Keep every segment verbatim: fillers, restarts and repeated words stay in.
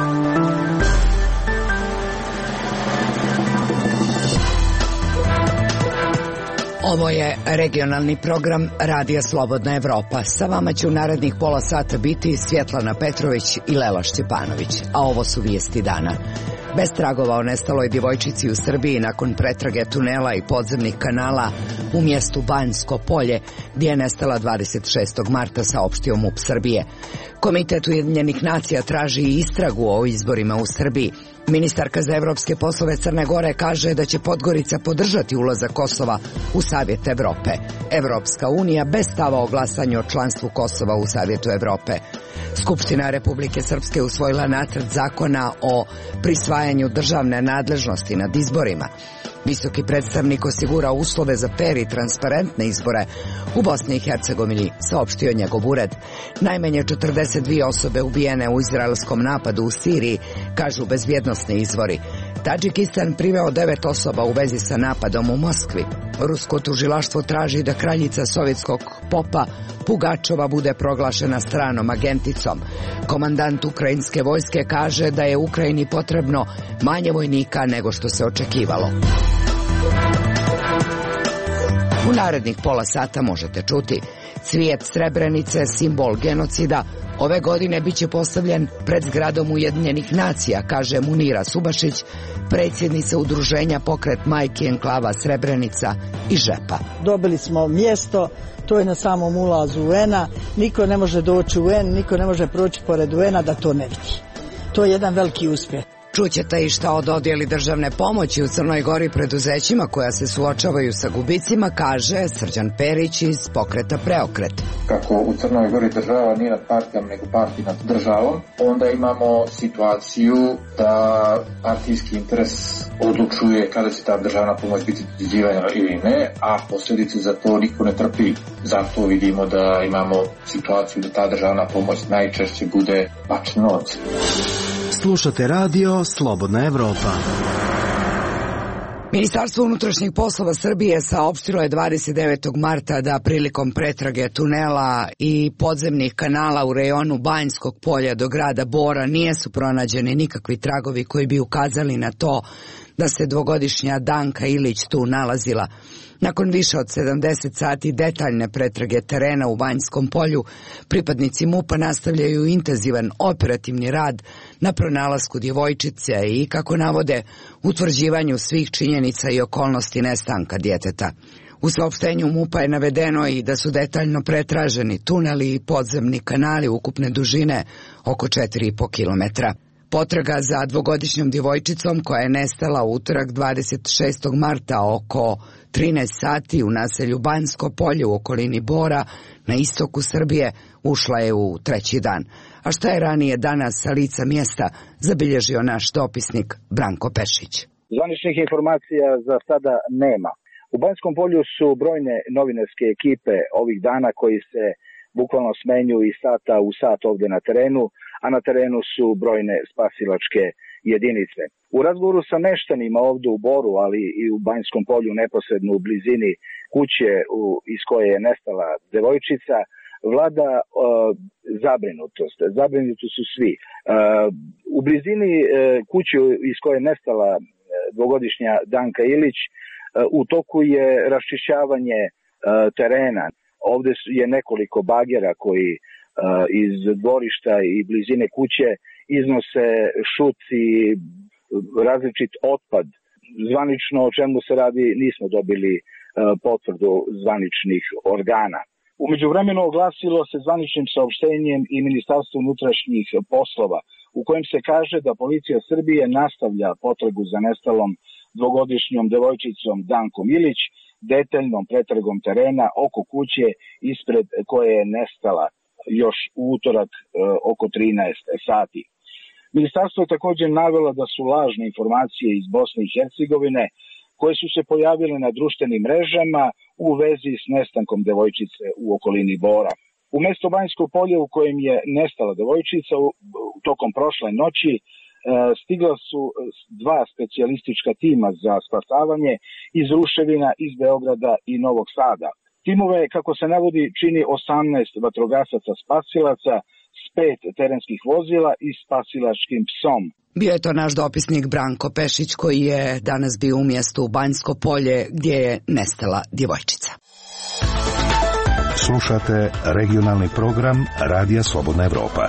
Ovo je regionalni program Radija Slobodna Evropa. Sa vama će u narednih pola sata biti Svjetlana Petrović i Lela Šćepanović, a ovo su vijesti dana. Bez tragova o nestaloj djevojčici u Srbiji nakon pretrage tunela i podzemnih kanala u mjestu Banjsko Polje, gdje je nestala dvadeset šestog marta, saopštio MUP Srbije. Komitet Ujedinjenih nacija traži istragu o izborima u Srbiji. Ministarka za evropske poslove Crne Gore kaže da će Podgorica podržati ulazak Kosova u Savjet Evrope. Evropska unija bez stava o glasanju o članstvu Kosova u Savjetu Evrope. Skupština Republike Srpske usvojila nacrt zakona o prisvajanju državne nadležnosti nad izborima. Visoki predstavnik osigura uslove za fer i transparentne izbore u Bosni i Hercegovini, saopštio njegov ured. Najmanje četrdeset dvije osobe ubijene u izraelskom napadu u Siriji, kažu bezbjednosni izvori. Tadžikistan priveo devet osoba u vezi sa napadom u Moskvi. Rusko tužilaštvo traži da kraljica sovjetskog popa Pugačova bude proglašena stranom agenticom. Komandant ukrajinske vojske kaže da je Ukrajini potrebno manje vojnika nego što se očekivalo. U narednih pola sata možete čuti: cvijet Srebrenice, simbol genocida, ove godine biće postavljen pred zgradom Ujedinjenih nacija, kaže Munira Subašić, predsjednica udruženja Pokret majki enklava Srebrenica i Žepa. Dobili smo mjesto, to je na samom ulazu U N-a, niko ne može doći u U N, niko ne može proći pored U N-a da to ne vidi. To je jedan veliki uspjeh. Čućete i šta o dodjeli državne pomoći u Crnoj Gori preduzećima koja se suočavaju sa gubicima, kaže Srđan Perić iz Pokreta Preokret. Kako u Crnoj Gori država nije nad partijom nego partij nad državom, onda imamo situaciju da partijski interes odlučuje kada će ta državna pomoć biti dodjeljivana ili ne, a posljedice za to niko ne trpi. Zato vidimo da imamo situaciju da ta državna pomoć najčešće bude bačen novac. Slušate radio Slobodna Evropa. Ministarstvo unutrašnjih poslova Srbije saopštilo je dvadeset devetog marta da prilikom pretrage tunela i podzemnih kanala u rejonu Banjskog Polja do grada Bora nisu pronađeni nikakvi tragovi koji bi ukazali na to da se dvogodišnja Danka Ilić tu nalazila. Nakon više od sedamdeset sati detaljne pretrage terena u Banjskom Polju, pripadnici MUP-a nastavljaju intenzivan operativni rad na pronalasku djevojčice i, kako navode, utvrđivanju svih činjenica i okolnosti nestanka djeteta. U saopštenju MUP-a je navedeno i da su detaljno pretraženi tuneli i podzemni kanali ukupne dužine oko četiri i po kilometra. Potraga za dvogodišnjom djevojčicom koja je nestala u utorak dvadeset šestog marta oko trinaest sati u naselju Banjsko Polje u okolini Bora na istoku Srbije ušla je u treći dan. A šta je ranije danas sa lica mjesta zabilježio naš dopisnik Branko Pešić. Zvaničnih informacija za sada nema. U Banjskom Polju su brojne novinarske ekipe ovih dana koji se bukvalno smenjuju iz sata u sat ovdje na terenu, a na terenu su brojne spasilačke jedinice. U razgovoru sa meštanima ovdje u Boru, ali i u Banjskom Polju neposredno u blizini kuće u, iz koje je nestala devojčica, vlada uh, zabrinutost. Zabrinuti su svi. Uh, u blizini uh, kuće iz koje je nestala uh, dvogodišnja Danka Ilić, uh, u toku je raščišćavanje uh, terena. Ovdje je nekoliko bagera koji uh, iz dvorišta i blizine kuće iznose šut i različit otpad. Zvanično o čemu se radi nismo dobili uh, potvrdu zvaničnih organa. U međuvremenu oglasilo se zvaničnim saopštenjem i Ministarstvo unutrašnjih poslova u kojem se kaže da policija Srbije nastavlja potragu za nestalom dvogodišnjom devojčicom Dankom Ilić, detaljnom pretragom terena oko kuće ispred koje je nestala još u utorak e, oko trinaest sati. Ministarstvo je također navelo da su lažne informacije iz Bosne i Hercegovine koje su se pojavile na društvenim mrežama u vezi s nestankom devojčice u okolini Bora. U mjesto Banjsko Polje u kojem je nestala devojčica u, tokom prošle noći e, stigla su dva specijalistička tima za spasavanje iz ruševina iz Beograda i Novog Sada. Timove, kako se navodi, čini osamnaest vatrogasaca spasilaca s pet terenskih vozila i spasilačkim psom. Bio je to naš dopisnik Branko Pešić koji je danas bio u mjestu Banjsko Polje gdje je nestala djevojčica. Slušate regionalni program Radija Slobodna Evropa.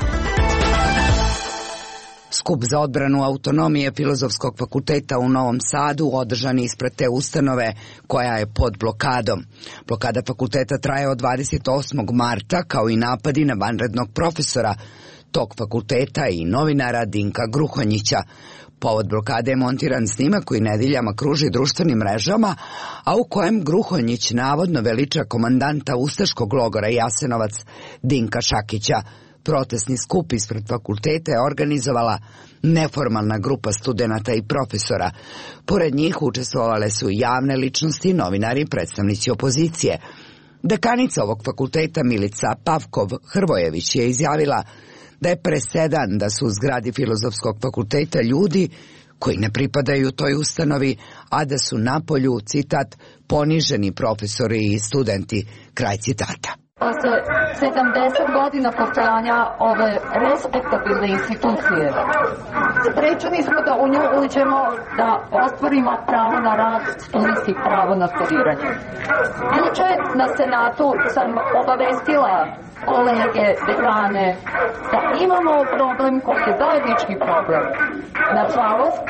Skup za odbranu autonomije Filozofskog fakulteta u Novom Sadu održan je ispred te ustanove koja je pod blokadom. Blokada fakulteta traje od dvadeset osmog marta, kao i napadi na vanrednog profesora tog fakulteta i novinara Dinka Gruhonjića. Povod blokade je montiran snimak koji nedeljama kruži društvenim mrežama, a u kojem Gruhonjić navodno veliča komandanta ustaškog logora Jasenovac Dinka Šakića. Protestni skup ispred fakulteta je organizovala neformalna grupa studenata i profesora. Pored njih učestvovale su i javne ličnosti, novinari i predstavnici opozicije. Dekanica ovog fakulteta Milica Pavkov-Hrvojević je izjavila da je presedan da su u zgradi Filozofskog fakulteta ljudi koji ne pripadaju toj ustanovi, a da su napolju, citat, poniženi profesori i studenti, kraj citata. Posle sedamdeset godina postojanja ove respektabilne institucije, sprečeni smo da u nju uđemo, da ostvarimo pravo na rad, studijski pravo na studiranje. Juče na Senatu sam obavestila kolege, dekane, da imamo problem koji je zajednički problem. Nažalost,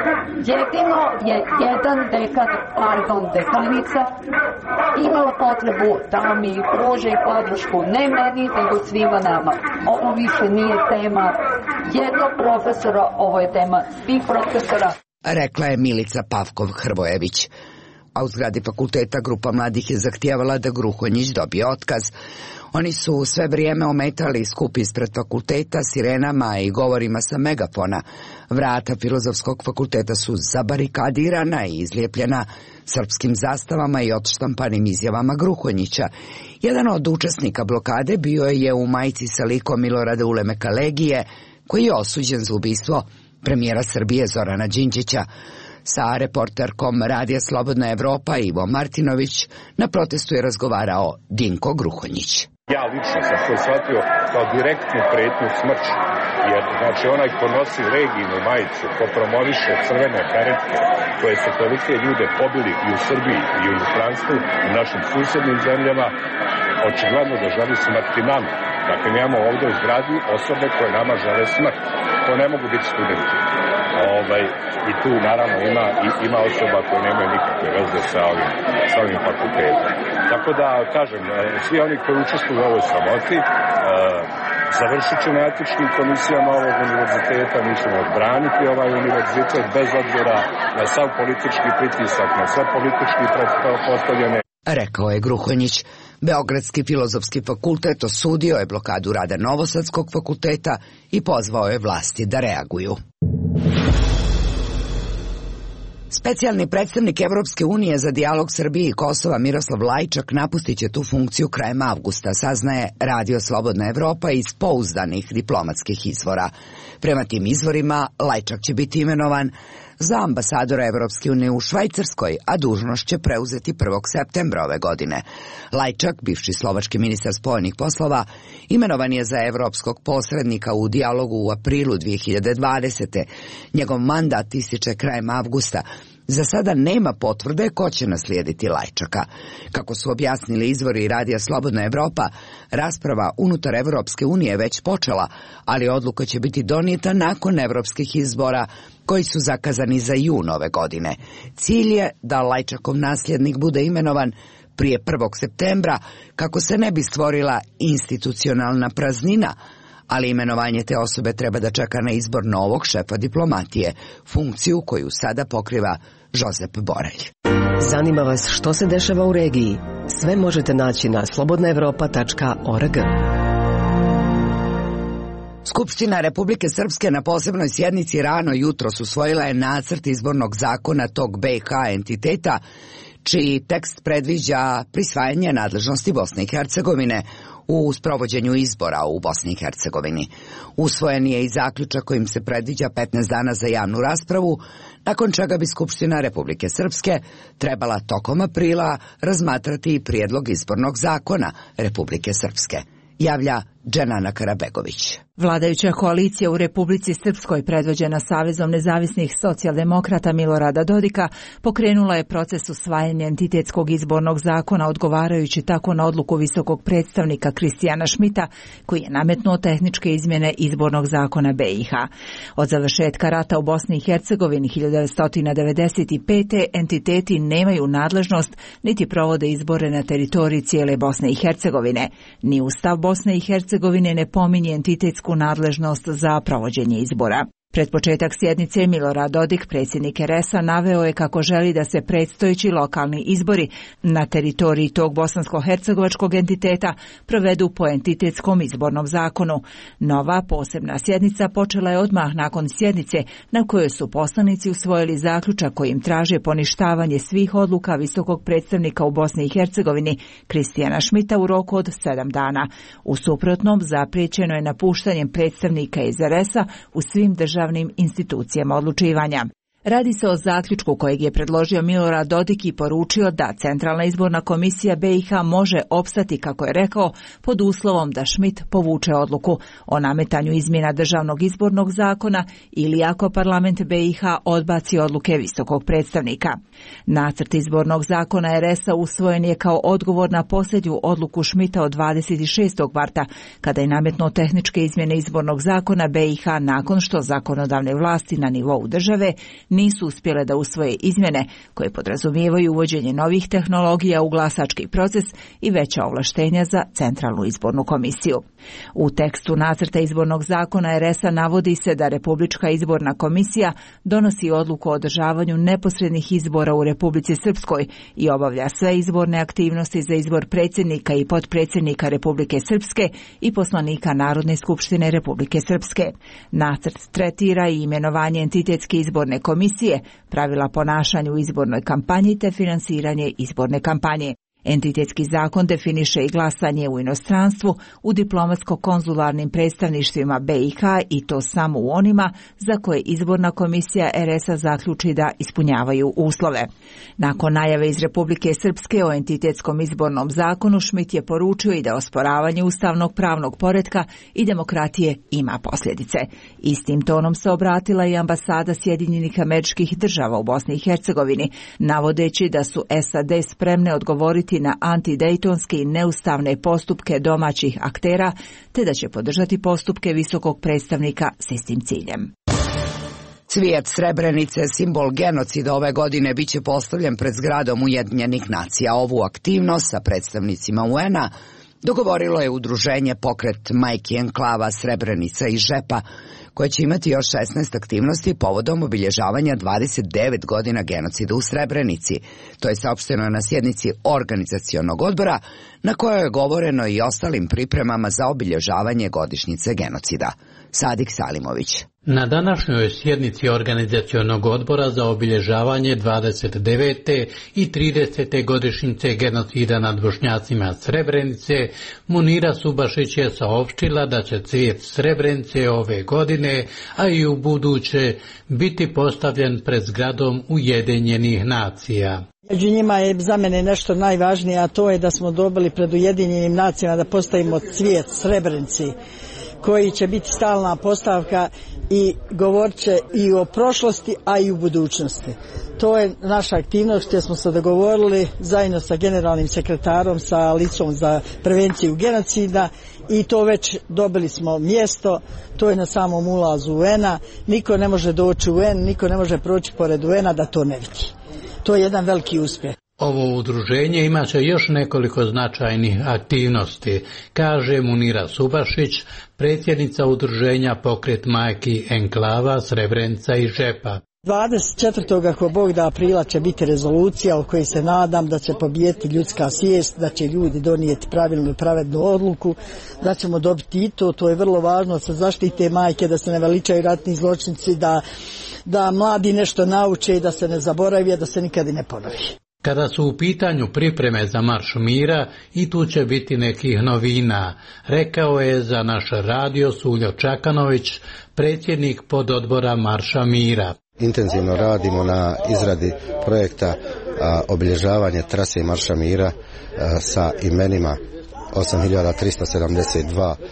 jedino je jedan dekan, pardon, dekanica, imala potrebu da mi pruže podršku, ne meni, nego svima nama. Ovo više nije tema jednog profesora, ovo je tema svih profesora. Rekla je Milica Pavkov-Hrvojević. A u zgradi fakulteta grupa mladih je zahtijevala da Gruhonjić dobije otkaz. Oni su sve vrijeme ometali skup ispred fakulteta sirenama i govorima sa megafona. Vrata Filozofskog fakulteta su zabarikadirana i izlijepljena srpskim zastavama i odštampanim izjavama Gruhonjića. Jedan od učesnika blokade bio je u majici sa likom Milorada Ulemeka Legije, koji je osuđen za ubistvo premijera Srbije Zorana Đinđića. Sa reporterkom Radija Slobodna Evropa Ivo Martinović na protestu je razgovarao Dinko Gruhonjić. Ja lično sam to shvatio kao direktnu pretnju smrću, jer znači onaj ko nosi legijnu majicu, ko promoviše crvene beretke koje su tolike ljude pobili i u Srbiji i u inostranstvu, u našim susjednim zemljama, očigledno da želi smrti nama. Dakle, mi imamo ovdje u zgradi osobe koje nama žele smrt. To ne mogu biti studenti. Ovaj, I tu naravno ima, ima osoba koje nemaju nikakve veze sa ovim, sa ovim fakultetom. Tako da, kažem, svi oni koji učestvuju u ovoj sramoti, e, završit će na etičkim komisijama ovog univerziteta, mi ćemo odbraniti ovaj univerzitet bez obzira na sav politički pritisak, na sve politički postavljene. Rekao je Gruhonjić. Beogradski filozofski fakultet osudio je blokadu rada Novosadskog fakulteta i pozvao je vlasti da reaguju. Specijalni predstavnik Evropske unije za dijalog Srbije i Kosova Miroslav Lajčak napustit će tu funkciju krajem avgusta, saznaje Radio Slobodna Evropa iz pouzdanih diplomatskih izvora. Prema tim izvorima, Lajčak će biti imenovan za ambasadora Evropske unije u Švajcarskoj, a dužnost će preuzeti prvog septembra ove godine. Lajčak, bivši slovački ministar spoljnih poslova, imenovan je za evropskog posrednika u dijalogu u aprilu dvije hiljade dvadesete. Njegov mandat ističe krajem avgusta. Za sada nema potvrde ko će naslijediti Lajčaka. Kako su objasnili izvori Radija Slobodna Evropa, rasprava unutar Evropske unije već počela, ali odluka će biti donijeta nakon evropskih izbora koji su zakazani za jun ove godine. Cilj je da Lajčakov nasljednik bude imenovan prije prvog septembra kako se ne bi stvorila institucionalna praznina, ali imenovanje te osobe treba da čeka na izbor novog šefa diplomatije, funkciju koju sada pokriva Josep Borelj. Zanima vas što se dešava u regiji? Sve možete naći na slobodna evropa tačka org. Skupština Republike Srpske na posebnoj sjednici rano jutros usvojila je nacrt izbornog zakona tog B i H entiteta, čiji tekst predviđa prisvajanje nadležnosti Bosne i Hercegovine u sprovođenju izbora u Bosni i Hercegovini. Usvojen je i zaključak kojim se predviđa petnaest dana za javnu raspravu, nakon čega bi Skupština Republike Srpske trebala tokom aprila razmatrati i prijedlog izbornog zakona Republike Srpske. Javlja Dženana Karabegović. Vladajuća koalicija u Republici Srpskoj, predvođena Savezom nezavisnih socijaldemokrata Milorada Dodika, pokrenula je proces usvajanja entitetskog izbornog zakona, odgovarajući tako na odluku visokog predstavnika Kristijana Šmita, koji je nametnuo tehničke izmjene izbornog zakona B i H. Od završetka rata u Bosni i Hercegovini hiljadu devetsto devedeset pete. entiteti nemaju nadležnost niti provode izbore na teritoriji cijele Bosne i Hercegovine. Ni Ustav Bosne i Hercegovine ne pominje entitetsku nadležnost za provođenje izbora. Pred početak sjednice Milorad Dodik, predsjednik R S A, naveo je kako želi da se predstojeći lokalni izbori na teritoriji tog bosansko-hercegovačkog entiteta provedu po entitetskom izbornom zakonu. Nova posebna sjednica počela je odmah nakon sjednice na kojoj su poslanici usvojili zaključak kojim traže poništavanje svih odluka visokog predstavnika u Bosni i Hercegovini Kristijana Šmita u roku od sedam dana. U suprotnom, zapriječeno je napuštanjem predstavnika iz R S A u svim državnim državnim institucijama odlučivanja. Radi se o zaključku kojeg je predložio Milorad Dodik i poručio da Centralna izborna komisija B i H može opstati, kako je rekao, pod uslovom da Šmit povuče odluku o nametanju izmjena državnog izbornog zakona ili ako parlament B i H odbaci odluke visokog predstavnika. Nacrt izbornog zakona R S A usvojen je kao odgovor na posljednju odluku Šmita od dvadeset šestog marta, kada je nametnuo tehničke izmjene izbornog zakona B i H nakon što zakonodavne vlasti na nivou države nisu uspjele da usvoje izmjene koje podrazumijevaju uvođenje novih tehnologija u glasački proces i veća ovlaštenja za Centralnu izbornu komisiju. U tekstu nacrta izbornog zakona R S A navodi se da Republička izborna komisija donosi odluku o održavanju neposrednih izbora u Republici Srpskoj i obavlja sve izborne aktivnosti za izbor predsjednika i potpredsjednika Republike Srpske i poslanika Narodne skupštine Republike Srpske. Nacrt tretira i imenovanje entitetske izborne komisije, pravila ponašanja u izbornoj kampanji te finansiranje izborne kampanje. Entitetski zakon definiše i glasanje u inostranstvu u diplomatsko-konzularnim predstavništvima B i H i to samo u onima za koje izborna komisija R S A zaključi da ispunjavaju uslove. Nakon najave iz Republike Srpske o entitetskom izbornom zakonu, Šmit je poručio i da osporavanje ustavnog pravnog poretka i demokratije ima posljedice. Istim tonom se obratila i ambasada Sjedinjenih Američkih Država u Bosni i Hercegovini, navodeći da su S A D spremne odgovoriti na antidejtonske i neustavne postupke domaćih aktera, te da će podržati postupke visokog predstavnika s istim ciljem. Cvijet Srebrenice, simbol genocida, ove godine biće postavljen pred zgradom Ujedinjenih nacija. Ovu aktivnost sa predstavnicima U N A dogovorilo je udruženje Pokret majki enklava Srebrenica i Žepa, koje će imati još šesnaest aktivnosti povodom obilježavanja dvadeset devet godina genocida u Srebrenici. To je saopšteno na sjednici organizacionog odbora, na kojoj je govoreno i ostalim pripremama za obilježavanje godišnjice genocida. Sadik Salimović. Na današnjoj sjednici organizacionog odbora za obilježavanje dvadeset devete i tridesete godišnjice genocida nad Bošnjacima Srebrenice, Munira Subašić je saopštila da će cvijet Srebrenice ove godine, a i u buduće, biti postavljen pred zgradom Ujedinjenih nacija. Među njima je za mene nešto najvažnije, a to je da smo dobili pred Ujedinjenim nacijama da postavimo cvijet Srebrenici, koji će biti stalna postavka i govorit će i o prošlosti, a i u budućnosti. To je naša aktivnost gdje smo se dogovorili zajedno sa generalnim sekretarom, sa licom za prevenciju genocida, i to već dobili smo mjesto. To je na samom ulazu U N A. Niko ne može doći u U N, niko ne može proći pored U N A da to ne vidi. To je jedan veliki uspjeh. Ovo udruženje imaće još nekoliko značajnih aktivnosti, kaže Munira Subašić, predsjednica udruženja Pokret majki enklava Srebrenica i Žepa. dvadeset četvrtog ako Bog da aprila će biti rezolucija o kojoj se nadam da će pobijeti ljudska svijest, da će ljudi donijeti pravilnu i pravednu odluku, da ćemo dobiti i to. To je vrlo važno da se zaštite majke, da se ne veličaju ratni zločinci, da, da mladi nešto nauče i da se ne zaboravi, da se nikad i ne ponovi. Kada su u pitanju pripreme za Marš mira, i tu će biti nekih novina, rekao je za naš radio Suljo Čakanović, predsjednik pododbora Marša mira. Intenzivno radimo na izradi projekta a, obilježavanje trase Marša mira a, sa imenima osam hiljada trista sedamdeset dva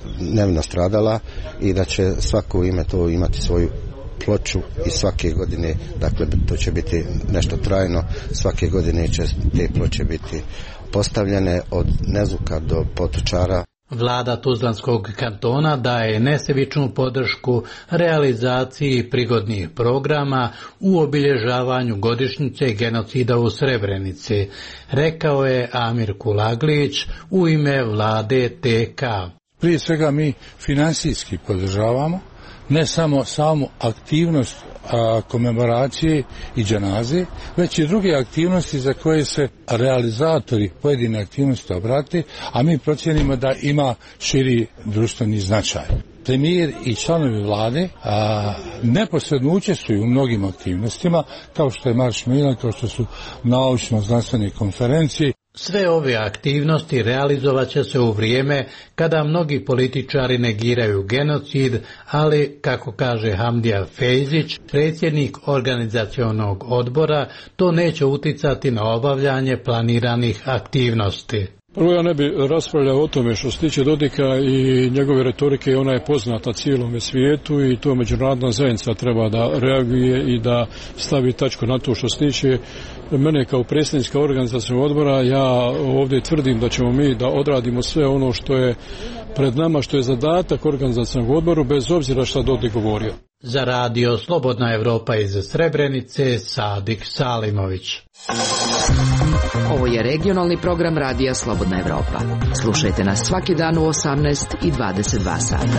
nevino stradala i da će svako ime to imati svoju ploču i svake godine, dakle to će biti nešto trajno, svake godine će te ploče biti postavljene od Nezuka do Potočara. Vlada Tuzlanskog kantona daje nesebičnu podršku realizaciji prigodnih programa u obilježavanju godišnjice genocida u Srebrenici, rekao je Amir Kulaglić u ime vlade T K. Prije svega mi finansijski podržavamo ne samo samu aktivnost a, komemoracije i dženaze, već i druge aktivnosti za koje se realizatori pojedine aktivnosti obrate, a mi procjenimo da ima širi društveni značaj. Premijer i članovi vlade a, neposredno učestvuju u mnogim aktivnostima, kao što je Marš Milan, kao što su naučno-znanstvene konferencije. Sve ove aktivnosti realizovat će se u vrijeme kada mnogi političari negiraju genocid, ali, kako kaže Hamdija Fejzić, predsjednik organizacionog odbora, to neće uticati na obavljanje planiranih aktivnosti. Prvo, ja ne bi raspravljao o tome što se tiče Dodika i njegove retorike, ona je poznata cijelome svijetu i to međunarodna zajednica treba da reaguje i da stavi tačku na to što se tiče mene kao predsjednika organizacionog odbora. Ja ovdje tvrdim da ćemo mi da odradimo sve ono što je pred nama, što je zadatak organizacionog odboru, bez obzira šta Dodik govorio. Za radio Slobodna Evropa iz Srebrenice, Sadik Salimović. Ovo je regionalni program radija Slobodna Evropa. Slušajte nas svaki dan u osamnaest i dvadeset dva sata.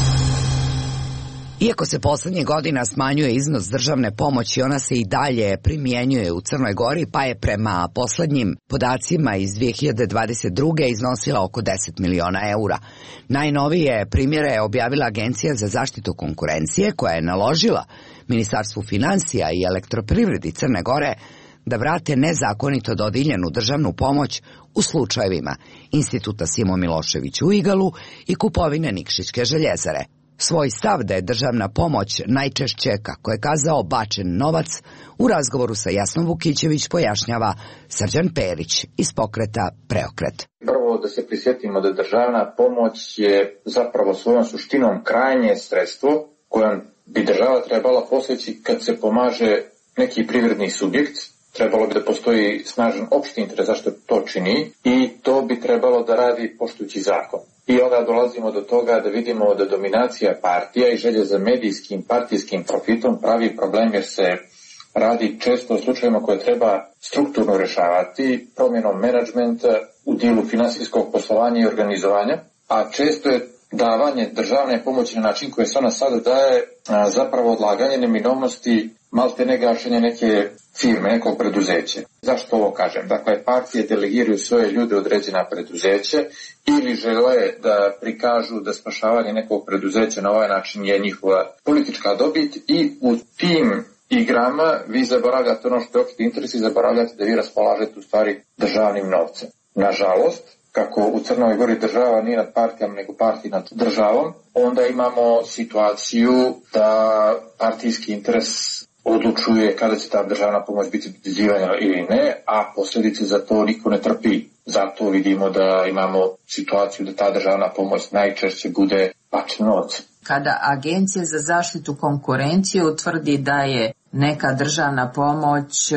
Iako se poslednjih godina smanjuje iznos državne pomoći, ona se i dalje primjenjuje u Crnoj Gori, pa je prema poslednjim podacima iz dve hiljade dvadeset druge. iznosila oko deset miliona eura. Najnovije primjere je objavila Agencija za zaštitu konkurencije, koja je naložila Ministarstvu finansija i Elektroprivredi Crne Gore da vrate nezakonito dodijeljenu državnu pomoć u slučajevima Instituta Simo Milošević u Igalu i kupovine Nikšićke željezare. Svoj stav da je državna pomoć najčešće, kako je kazao, bačen novac, u razgovoru sa Jasnom Vukićević pojašnjava Srđan Perić iz pokreta Preokret. Prvo da se prisjetimo da državna pomoć je zapravo svojom suštinom krajnje sredstvo kojom bi država trebala poseći kad se pomaže neki privredni subjekt. Trebalo bi da postoji snažan opšti interes zašto to čini i to bi trebalo da radi poštujući zakon. I onda dolazimo do toga da vidimo da dominacija partija i želje za medijskim partijskim profitom pravi problem jer se radi često o slučajevima koje treba strukturno rješavati promjenom menadžmenta u dijelu finansijskog poslovanja i organizovanja, a često je davanje državne pomoći na način koji se ona sada daje a, zapravo odlaganje neminovnosti malte ne gašenje neke firme, nekog preduzeća. Zašto ovo kažem? Dakle, partije delegiraju svoje ljude određena preduzeće ili žele da prikažu da spašavanje nekog preduzeća na ovaj način je njihova politička dobit i u tim igrama vi zaboravljate ono što je opšti interes i zaboravljate da vi raspolažete u stvari državnim novcem. Nažalost, kako u Crnoj Gori država nije nad partijama nego partij nad državom, onda imamo situaciju da partijski interes odlučuje kada će ta državna pomoć biti dodjeljivana ili ne, a posljedice za to niko ne trpi. Zato vidimo da imamo situaciju da ta državna pomoć najčešće bude bačen novac. Kada Agencija za zaštitu konkurencije utvrdi da je neka državna pomoć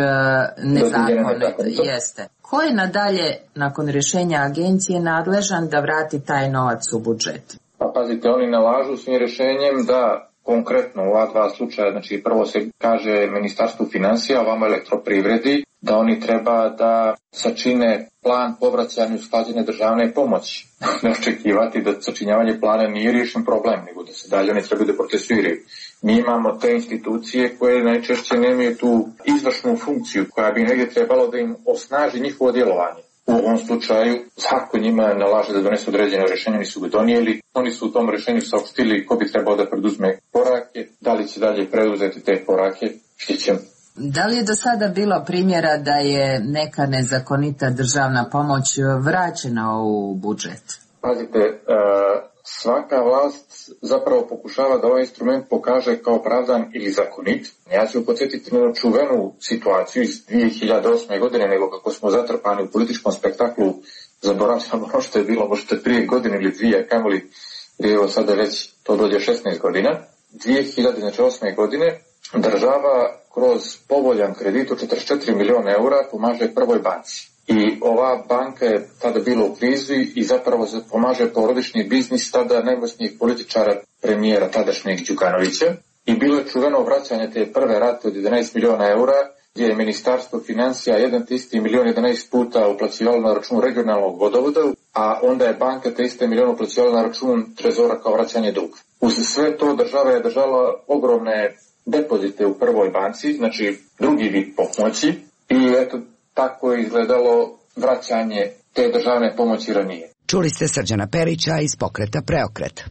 nezakonita, jeste. Ko je nadalje, nakon rješenja agencije, nadležan da vrati taj novac u budžet? Pa pazite, oni nalažu svim rješenjem da konkretno u ova dva slučaja, znači prvo se kaže Ministarstvu financija, ovamo Elektroprivredi, da oni treba da sačine plan povraćanja usklađene državne pomoći. Ne očekivati da sačinjavanje plana nije riješen problem, nego da se dalje ne treba da procesuiraju. Mi imamo te institucije koje najčešće nemaju tu izvršnu funkciju koja bi negdje trebalo da im osnaži njihovo djelovanje. U ovom slučaju zakon njima nalaže da donesu određeno rješenje, oni su ga donijeli, oni su u tom rješenju saopštili ko bi trebao da preduzme korake, da li će dalje preduzeti te korake, što ćemo. Da li je do sada bilo primjera da je neka nezakonita državna pomoć vraćena u budžet? Pazite, svaka vlast zapravo pokušava da ovaj instrument pokaže kao opravdan ili zakonit. Ja ću podsjetiti na čuvenu situaciju iz dvije hiljade osme. godine, nego kako smo zatrpani u političkom spektaklu, zaboravljamo ono što je bilo možda prije godine ili dvije, kamoli gdje evo sada već to dođe šesnaest godina. dvije hiljade osme godine država kroz povoljan kredit od četrdeset četiri miliona eura pomaže Prvoj banci. I ova banka je tada bila u krizi i zapravo se pomaže porodični biznis tada najmoćnijih političara, premijera tadašnjeg Đukanovića. I bilo je čuveno vraćanje te prve rate od jedanaest miliona eura, gdje je Ministarstvo financija jedan te isti milion jedanaest puta uplaćivalo na račun regionalnog vodovoda, a onda je banka te iste milion uplaćivala na račun trezora kao vraćanje duga. Uz sve to država je držala ogromne depozite u Prvoj banci, znači drugi vid pomoći, i eto tako je izgledalo vraćanje te državne pomoći ranije. Čuli ste Srđana Perića iz Pokreta Preokret.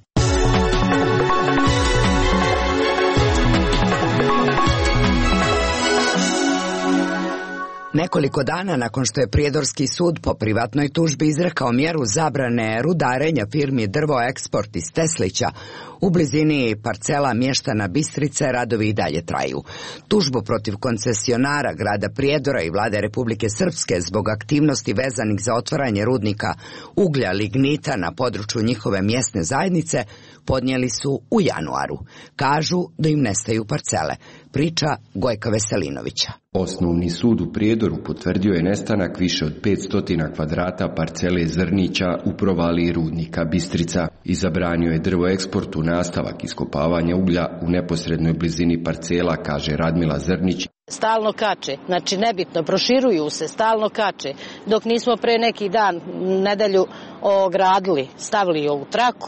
Nekoliko dana nakon što je Prijedorski sud po privatnoj tužbi izrekao mjeru zabrane rudarenja firmi Drvo Eksport iz Teslića, u blizini parcela mještana Bistrice radovi i dalje traju. Tužbu protiv koncesionara grada Prijedora i vlade Republike Srpske zbog aktivnosti vezanih za otvaranje rudnika uglja lignita na području njihove mjesne zajednice podnijeli su u januaru. Kažu da im nestaju parcele. Priča Gojka Veselinovića. Osnovni sud u Prijedoru potvrdio je nestanak više od petsto kvadrata parcele Zrnića u provaliji rudnika Bistrica i zabranio je Drvo Eksportu nastavak iskopavanja uglja u neposrednoj blizini parcela, kaže Radmila Zrnić. Stalno kače, znači nebitno, proširuju se, stalno kače. Dok nismo pre neki dan, nedelju ogradili, stavili ovu traku,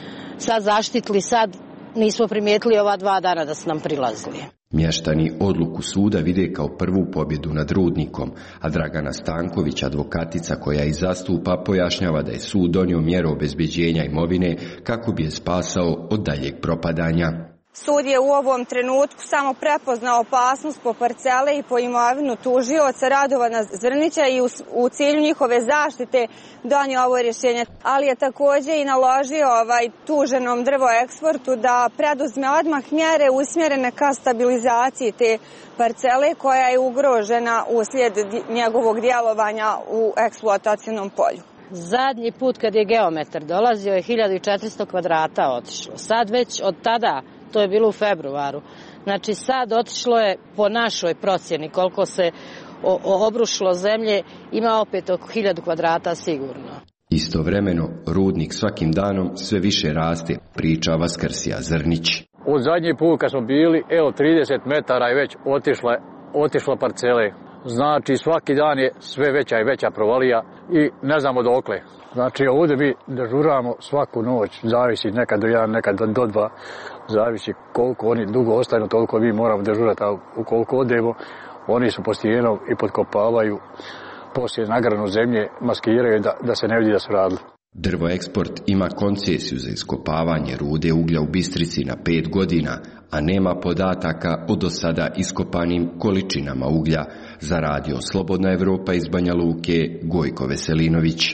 sad zaštitili, sad nismo primijetili ova dva dana da su nam prilazili. Mještani odluku suda vide kao prvu pobjedu nad rudnikom, a Dragana Stanković, advokatica koja i zastupa, pojašnjava da je sud donio mjeru obezbeđenja imovine kako bi je spasao od daljeg propadanja. Sud je u ovom trenutku samo prepoznao opasnost po parcele i po imovinu tužioca Radovana Zrnića i u, u cilju njihove zaštite donio ovo rješenje. Ali je također i naložio ovaj tuženom Drvo Eksportu da preduzme odmah mjere usmjerene ka stabilizaciji te parcele koja je ugrožena uslijed njegovog djelovanja u eksploatacijnom polju. Zadnji put kad je geometar dolazio je hiljadu četiristo kvadrata otišlo. Sad već od tada, to je bilo u februaru, znači sad otišlo je po našoj procjeni koliko se o, o, obrušilo zemlje, ima opet oko hiljadu kvadrata sigurno. Istovremeno, rudnik svakim danom sve više raste, priča Vaskrsija Zrnić. Od zadnji put kad smo bili, evo trideset metara je već otišla, otišla parcele. Znači svaki dan je sve veća i veća provalija i ne znamo dokle. Znači ovdje mi dežuramo svaku noć, zavisi nekad do jedan, nekad do dva, zavisi koliko oni dugo ostanu, toliko mi moramo dežurati, a ukoliko odemo, oni su po stijenom i potkopavaju, poslije nagranu zemlje maskiraju da, da se ne vidi da su radili. Drvo Eksport ima koncesiju za iskopavanje rude uglja u Bistrici na pet godina, a nema podataka o do sada iskopanim količinama uglja. Za radio Slobodna Evropa iz Banja Luke, Gojko Veselinović.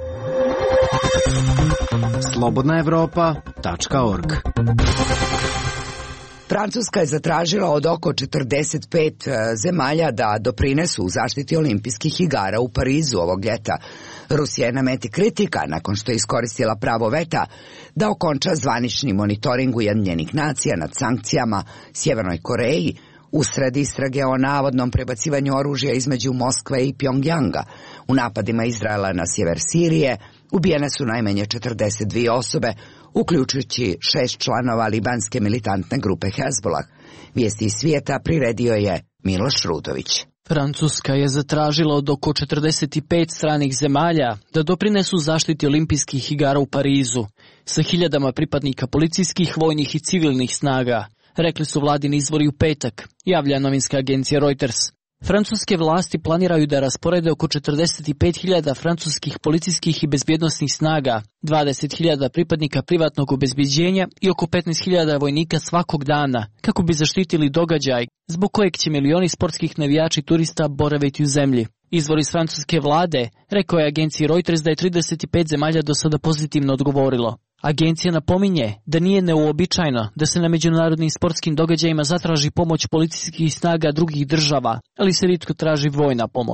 slobodna evropa tačka org. Francuska je zatražila od oko četrdeset pet zemalja da doprinesu u zaštiti olimpijskih igara u Parizu ovog ljeta. Rusija je na meti kritika nakon što je iskoristila pravo veta da okonča zvanični monitoring Ujedinjenih nacija nad sankcijama Sjevernoj Koreji usred istrage o navodnom prebacivanju oružja između Moskve i Pjongjanga. U napadima Izraela na sjever Sirije ubijene su najmanje četrdeset dvije osobe, uključujući šest članova libanske militantne grupe Hezbollah. Vijesti iz svijeta priredio je Miloš Rudović. Francuska je zatražila od oko četrdeset pet stranih zemalja da doprinesu zaštiti olimpijskih igara u Parizu sa hiljadama pripadnika policijskih, vojnih i civilnih snaga, rekli su vladini izvori u petak, javlja novinska agencija Reuters. Francuske vlasti planiraju da rasporede oko četrdeset pet hiljada francuskih policijskih i bezbjednosnih snaga, dvadeset hiljada pripadnika privatnog obezbeđenja i oko petnaest hiljada vojnika svakog dana, kako bi zaštitili događaj zbog kojeg će milioni sportskih navijača i turista boraviti u zemlji. Izvor iz francuske vlade rekao je agenciji Reuters da je trideset pet zemalja do sada pozitivno odgovorilo. Agencija napominje da nije neuobičajeno da se na međunarodnim sportskim događajima zatraži pomoć policijskih snaga drugih država, ali se ritko traži vojna pomoć.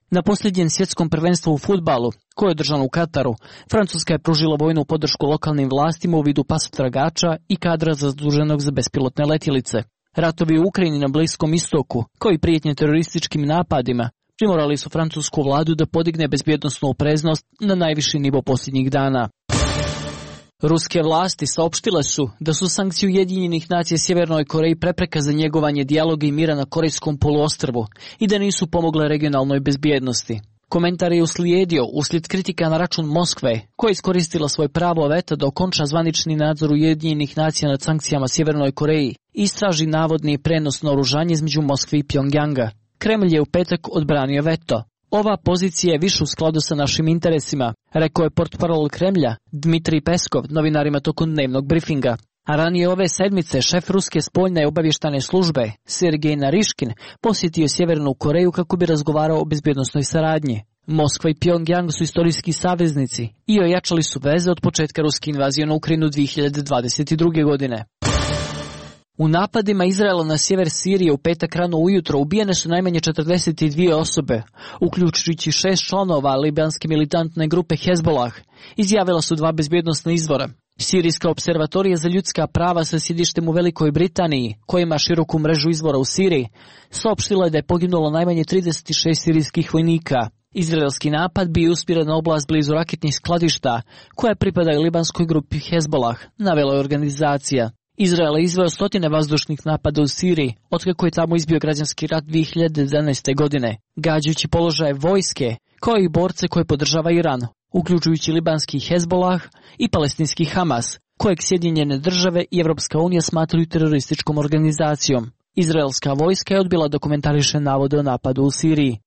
Na posljednjem svjetskom prvenstvu u fudbalu, koje je održano u Kataru, Francuska je pružila vojnu podršku lokalnim vlastima u vidu pasotragača i kadra zaduženog za bespilotne letjelice. Ratovi u Ukrajini na Bliskom istoku, kao i prijetnje terorističkim napadima, primorali su francusku vladu da podigne bezbjednosnu opreznost na najviši nivo posljednjih dana. Ruske vlasti saopštile su da su sankcije Ujedinjenih nacija Sjevernoj Koreji prepreka za njegovanje dijaloga i mira na Korejskom poluostrvu i da nisu pomogle regionalnoj bezbjednosti. Komentar je uslijedio uslijed kritika na račun Moskve, koja je iskoristila svoj pravo veta da okonča zvanični nadzor Ujedinjenih nacija nad sankcijama Sjevernoj Koreji i istraži navodni prenos naoružanja između Moskve i Pjongjanga. Kremlj je u petak odbranio veto. Ova pozicija je više u skladu sa našim interesima, rekao je portparol Kremlja Dmitrij Peskov novinarima tokom dnevnog brifinga. A ranije ove sedmice šef ruske spoljne obavještajne službe Sergej Nariškin posjetio Sjevernu Koreju kako bi razgovarao o bezbjednosnoj saradnji. Moskva i Pjongjang su istorijski saveznici i ojačali su veze od početka ruske invazije na Ukrajinu dvije hiljade dvadeset druge. godine. U napadima Izraela na sjever Sirije u petak rano ujutro ubijene su najmanje četrdeset dvije osobe, uključujući šest članova libanske militantne grupe Hezbollah, izjavila su dva bezbjednosna izvora. Sirijska observatorija za ljudska prava sa sjedištem u Velikoj Britaniji, koja ima široku mrežu izvora u Siriji, saopštila je da je poginulo najmanje trideset šest sirijskih vojnika. Izraelski napad bio usmjeren na oblast blizu raketnih skladišta, koja pripadaju libanskoj grupi Hezbollah, navela je organizacija. Izrael je izveo stotine vazdušnih napada u Siriji, otkako je tamo izbio građanski rat dvije hiljade jedanaeste. godine, gađajući položaje vojske, kao i borce koje podržava Iran, uključujući libanski Hezbollah i palestinski Hamas, kojeg Sjedinjene države i Evropska unija smatraju terorističkom organizacijom. Izraelska vojska je odbila da komentariše navode o napadu u Siriji.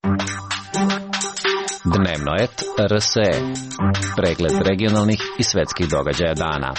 Dnevno et R S E. Pregled regionalnih i svetskih događaja dana.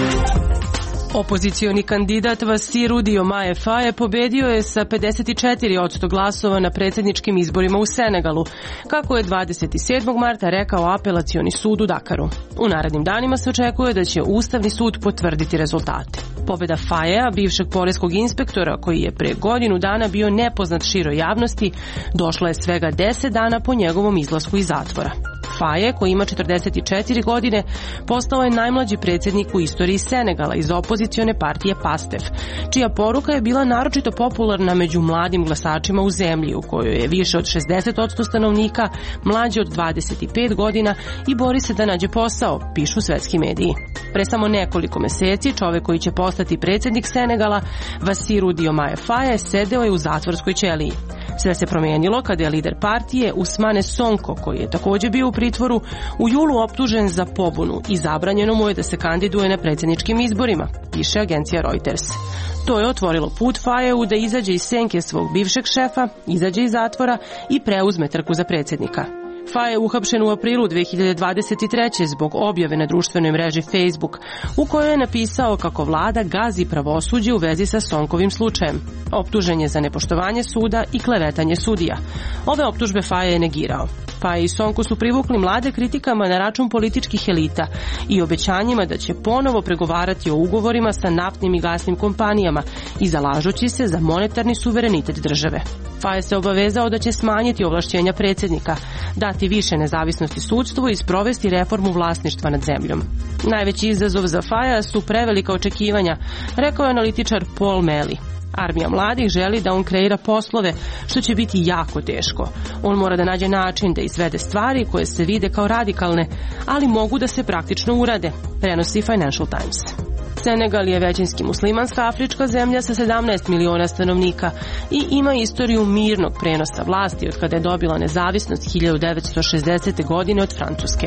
Opozicioni kandidat Bassirou Diomaye Faye pobedio je sa pedeset četiri posto glasova na predsjedničkim izborima u Senegalu, kako je dvadeset sedmog marta rekao apelacioni sud u Dakaru. U narednim danima se očekuje da će Ustavni sud potvrditi rezultate. Pobjeda Fayea, bivšeg poreskog inspektora koji je pre godinu dana bio nepoznat široj javnosti, došla je svega deset dana po njegovom izlasku iz zatvora. Faye, koji ima četrdeset četiri godine, postao je najmlađi predsjednik u istoriji Senegala iz opozicione partije PASTEF, čija poruka je bila naročito popularna među mladim glasačima u zemlji, u kojoj je više od šezdeset posto stanovnika mlađe od dvadeset pet godina i bori se da nađe posao, pišu svetski mediji. Pre samo nekoliko meseci čovek koji će postati predsjednik Senegala, Bassirou Diomaye Faye, sedeo je u zatvorskoj ćeliji. Sve se promijenilo kada je lider partije Ousmane Sonko, koji je također bio u pritvoru, u julu optužen za pobunu i zabranjeno mu je da se kandiduje na predsjedničkim izborima, piše agencija Reuters. To je otvorilo put Fayeu da izađe iz senke svog bivšeg šefa, izađe iz zatvora i preuzme trku za predsjednika. Faye je uhapšen u aprilu dvije hiljade dvadeset treće. zbog objave na društvenoj mreži Facebook, u kojoj je napisao kako vlada gazi pravosuđe u vezi sa Sonkovim slučajem. Optužen je za nepoštovanje suda i klevetanje sudija. Ove optužbe Faye je negirao. Faye i Sonko su privukli mlade kritikama na račun političkih elita i obećanjima da će ponovo pregovarati o ugovorima sa naftnim i gasnim kompanijama i zalažući se za monetarni suverenitet države. Faye se obavezao da će smanjiti ovlašćenja predsjednika, dati više nezavisnosti sudstvu i sprovesti reformu vlasništva nad zemljom. Najveći izazov za Fayea su prevelika očekivanja, rekao je analitičar Paul Meli. Armija mladih želi da on kreira poslove, što će biti jako teško. On mora da nađe način da izvede stvari koje se vide kao radikalne, ali mogu da se praktično urade, prenosi Financial Times. Senegal je većinski muslimanska afrička zemlja sa sedamnaest miliona stanovnika i ima istoriju mirnog prenosa vlasti od kada je dobila nezavisnost hiljadu devetsto šezdesete. godine od Francuske.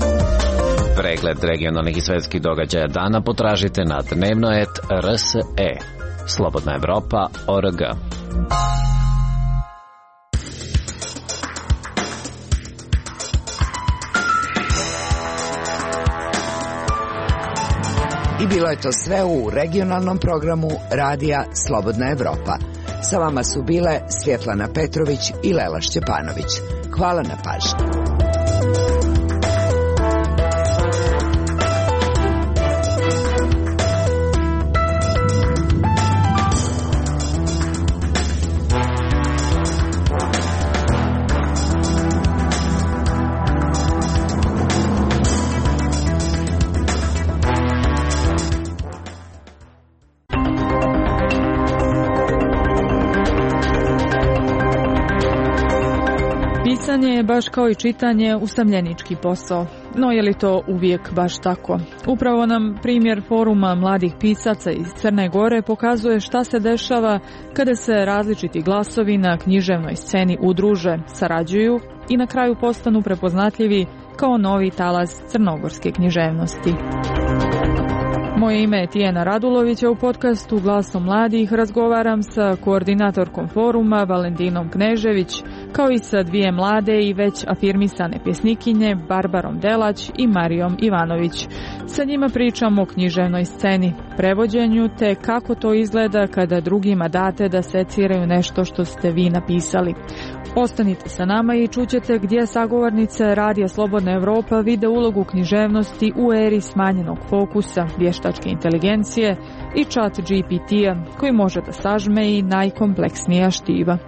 Pregled regionalnih i svetskih događaja dana potražite na dnevno et R S E. Slobodna Evropa точка org. I bilo je to sve u regionalnom programu Radija Slobodna Evropa. Sa vama su bile Svjetlana Petrović i Lela Šćepanović. Hvala na pažnji. Pisanje je baš kao i čitanje usamljenički posao. No je li to uvijek baš tako? Upravo nam primjer foruma mladih pisaca iz Crne Gore pokazuje šta se dešava kada se različiti glasovi na književnoj sceni udruže, sarađuju i na kraju postanu prepoznatljivi kao novi talas crnogorske književnosti. Moje ime je Tijena Radulović, a u podcastu Glasom mladih razgovaram sa koordinatorkom foruma Valentinom Knežević, kao i sa dvije mlade i već afirmisane pjesnikinje Barbarom Delać i Marijom Ivanović. Sa njima pričamo o književnoj sceni, prevođenju te kako to izgleda kada drugima date da seciraju nešto što ste vi napisali. Ostanite sa nama i čućete gdje sagovornice Radija Slobodna Evropa vide ulogu književnosti u eri smanjenog fokusa, vještačke inteligencije i chat G P T-a koji može da sažme i najkompleksnija štiva.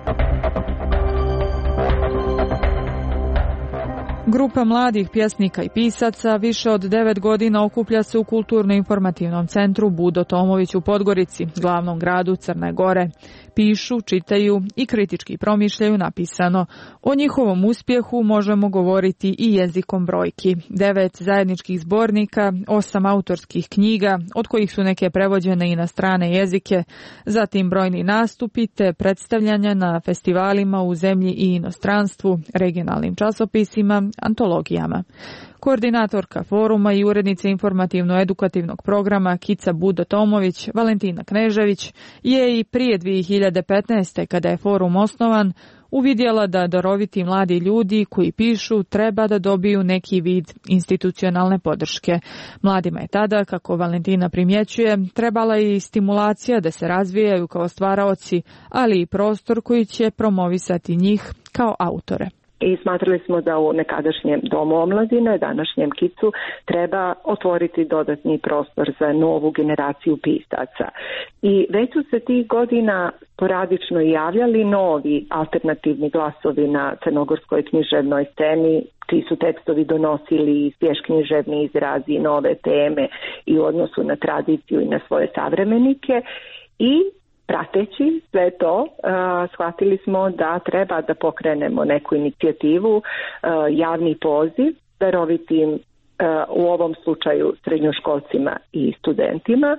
Grupa mladih pjesnika i pisaca više od devet godina okuplja se u Kulturno-informativnom centru Budo Tomović u Podgorici, glavnom gradu Crne Gore. Pišu, čitaju i kritički promišljaju napisano. O njihovom uspjehu možemo govoriti i jezikom brojki. Devet zajedničkih zbornika, osam autorskih knjiga, od kojih su neke prevođene i na strane jezike, zatim brojni nastupi te predstavljanja na festivalima u zemlji i inostranstvu, regionalnim časopisima, antologijama. Koordinatorka foruma i urednica informativno-edukativnog programa Kica Budo Tomović, Valentina Knežević, je i prije dvije hiljade petnaeste. kada je forum osnovan, uvidjela da daroviti mladi ljudi koji pišu treba da dobiju neki vid institucionalne podrške. Mladima je tada, kako Valentina primjećuje, trebala i stimulacija da se razvijaju kao stvaraoci, ali i prostor koji će promovisati njih kao autore. I smatrali smo da u nekadašnjem domu omladine, današnjem Kicu, treba otvoriti dodatni prostor za novu generaciju pisaca. I već su se tih godina sporadično javljali novi alternativni glasovi na crnogorskoj književnoj sceni. Ti su tekstovi donosili svjež književni izrazi, nove teme i u odnosu na tradiciju i na svoje savremenike. I prateći sve to, uh, shvatili smo da treba da pokrenemo neku inicijativu, uh, javni poziv, darovitim, uh, u ovom slučaju srednjoškolcima i studentima,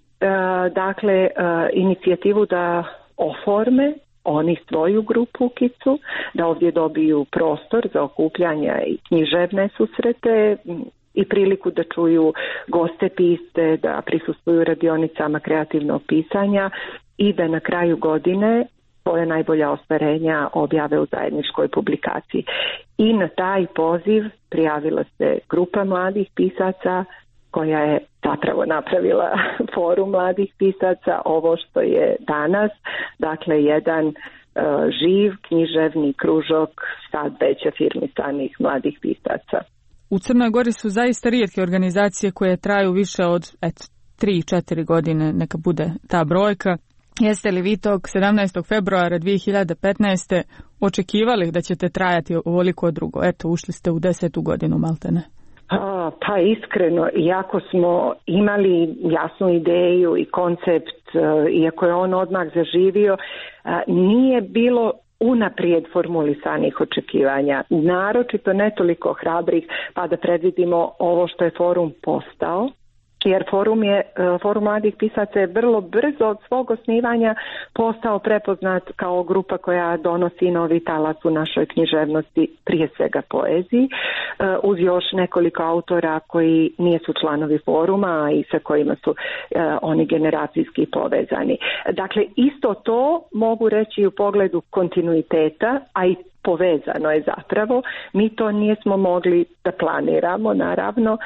uh, dakle, uh, inicijativu da oforme oni svoju grupu Kicu, da ovdje dobiju prostor za okupljanja i književne susrete, i priliku da čuju goste pisce, da prisustvuju radionicama kreativnog pisanja i da na kraju godine svoje najbolja ostvarenja objave u zajedničkoj publikaciji. I na taj poziv prijavila se grupa mladih pisaca koja je zapravo napravila forum mladih pisaca, ovo što je danas, dakle jedan uh, živ književni kružok sad već afirmisanih mladih pisaca. U Crnoj Gori su zaista rijetke organizacije koje traju više od tri četiri godine, neka bude ta brojka. Jeste li vi tog sedamnaestog februara dvije hiljade petnaeste. očekivali da ćete trajati ovoliko drugo? Eto, ušli ste u desetu godinu maltene. A, pa iskreno, iako smo imali jasnu ideju i koncept, iako je on odmah zaživio, nije bilo unaprijed formulisanih očekivanja, naročito ne toliko hrabrih, pa da predvidimo ovo što je forum postao, jer forum je, forum mladih pisaca je vrlo brzo od svog osnivanja postao prepoznat kao grupa koja donosi novi talas u našoj književnosti, prije svega poeziji, uz još nekoliko autora koji nisu članovi foruma i sa kojima su oni generacijski povezani. Dakle, isto to mogu reći u pogledu kontinuiteta, a i povezano je zapravo. Mi to nismo mogli da planiramo, naravno.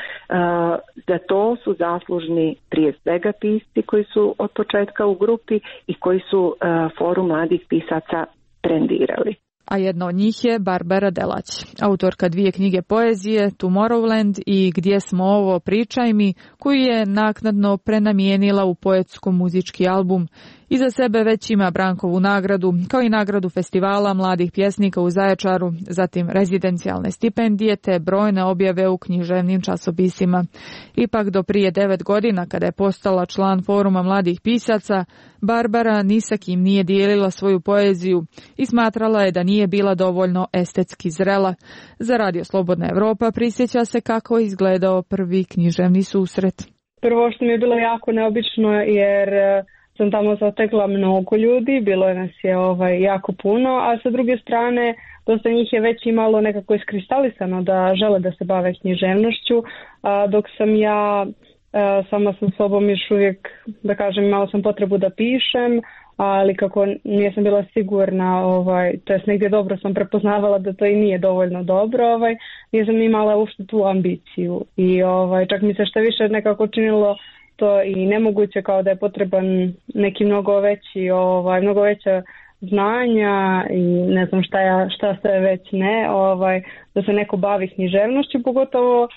Za to su zaslužni prije svega pisci koji su od početka u grupi i koji su forum mladih pisaca trendirali. A jedna od njih je Barbara Delać, autorka dvije knjige poezije Tomorrowland i Gdje smo ovo, pričaj mi, koju je naknadno prenamijenila u poetsko-muzički album. Iza sebe već ima Brankovu nagradu, kao i nagradu festivala mladih pjesnika u Zaječaru, zatim rezidencijalne stipendije te brojne objave u književnim časopisima. Ipak do prije devet godina, kada je postala član foruma mladih pisaca, Barbara ni sa kim nije dijelila svoju poeziju i smatrala je da nije nije bila dovoljno estetski zrela. Za Radio Slobodna Evropa prisjeća se kako je izgledao prvi književni susret. Prvo što mi je bilo jako neobično jer sam tamo zatekla mnogo ljudi, bilo je nas je ovaj, jako puno, a sa druge strane dosta njih je već imalo nekako iskristalisano da žele da se bave književnošću, a, dok sam ja a, sama sa sobom još uvijek, da kažem, imala sam potrebu da pišem, ali kako nisam bila sigurna, ovaj, to jest negdje dobro sam prepoznavala da to i nije dovoljno dobro, ovaj, nisam imala uopšte tu ambiciju i ovaj, čak mi se što više nekako činilo to i nemoguće, kao da je potreban neki mnogo veći, ovaj, mnogo veća znanja i ne znam šta, ja, šta sve već ne, ovaj, da se neko bavi književnošću, pogotovo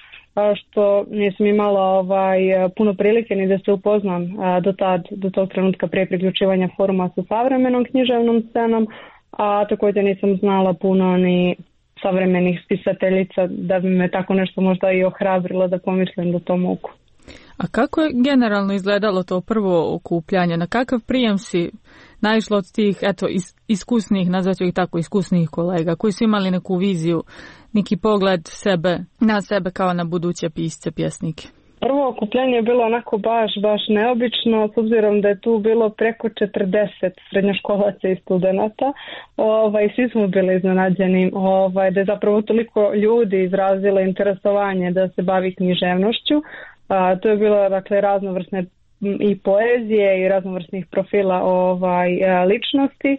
što nisam imala ovaj, puno prilike ni da se upoznam do, tad, do tog trenutka prije priključivanja foruma sa savremenom književnom scenom, a također nisam znala puno ni savremenih spisateljica da bi me tako nešto možda i ohrabrilo da pomislim da to mogu. A kako je generalno izgledalo to prvo okupljanje? Na kakav prijem si naišlo od tih eto, is, iskusnih, nazvaću ih tako, iskusnih kolega koji su imali neku viziju, neki pogled sebe, na sebe kao na buduće pisce, pjesnike? Prvo okupljanje je bilo onako baš, baš neobično, s obzirom da je tu bilo preko četrdeset srednjoškolaca i studenata. Ovaj, svi smo bili iznenađeni ovaj, da je zapravo toliko ljudi izrazilo interesovanje da se bavi književnošću. A, to je bilo dakle raznovrsne i poezije i raznovrsnih profila ovaj, ličnosti.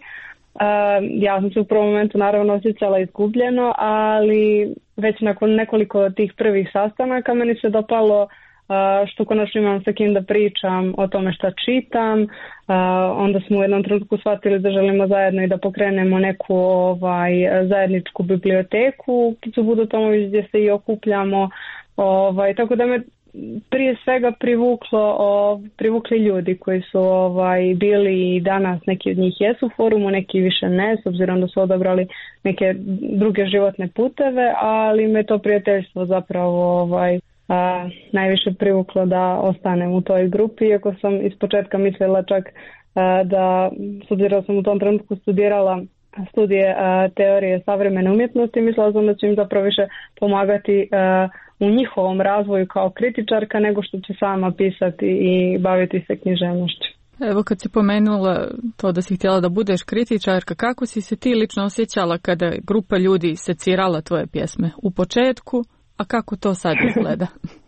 A, ja sam se u prvom momentu naravno osjećala izgubljeno, ali već nakon nekoliko tih prvih sastanaka meni se dopalo a, što konačno imam sa kim da pričam o tome šta čitam. A, onda smo u jednom trenutku shvatili da želimo zajedno i da pokrenemo neku ovaj, zajedničku biblioteku u Budo Tomović gdje se i okupljamo. Ovaj, tako da me prije svega privuklo, o, privukli ljudi koji su ovaj, bili i danas, neki od njih jesu u forumu, neki više ne, s obzirom da su odabrali neke druge životne puteve, ali me to prijateljstvo zapravo ovaj, a, najviše privuklo da ostanem u toj grupi, iako sam ispočetka mislila čak a, da, s obzirom da sam u tom trenutku studirala studije a, teorije savremene umjetnosti, mislila sam da će im zapravo više pomagati a, u njihovom razvoju kao kritičarka nego što će sama pisati i baviti se književnošću. Evo kad si pomenula to da si htjela da budeš kritičarka, kako si se ti lično osjećala kada je grupa ljudi secirala tvoje pjesme u početku, a kako to sad izgleda?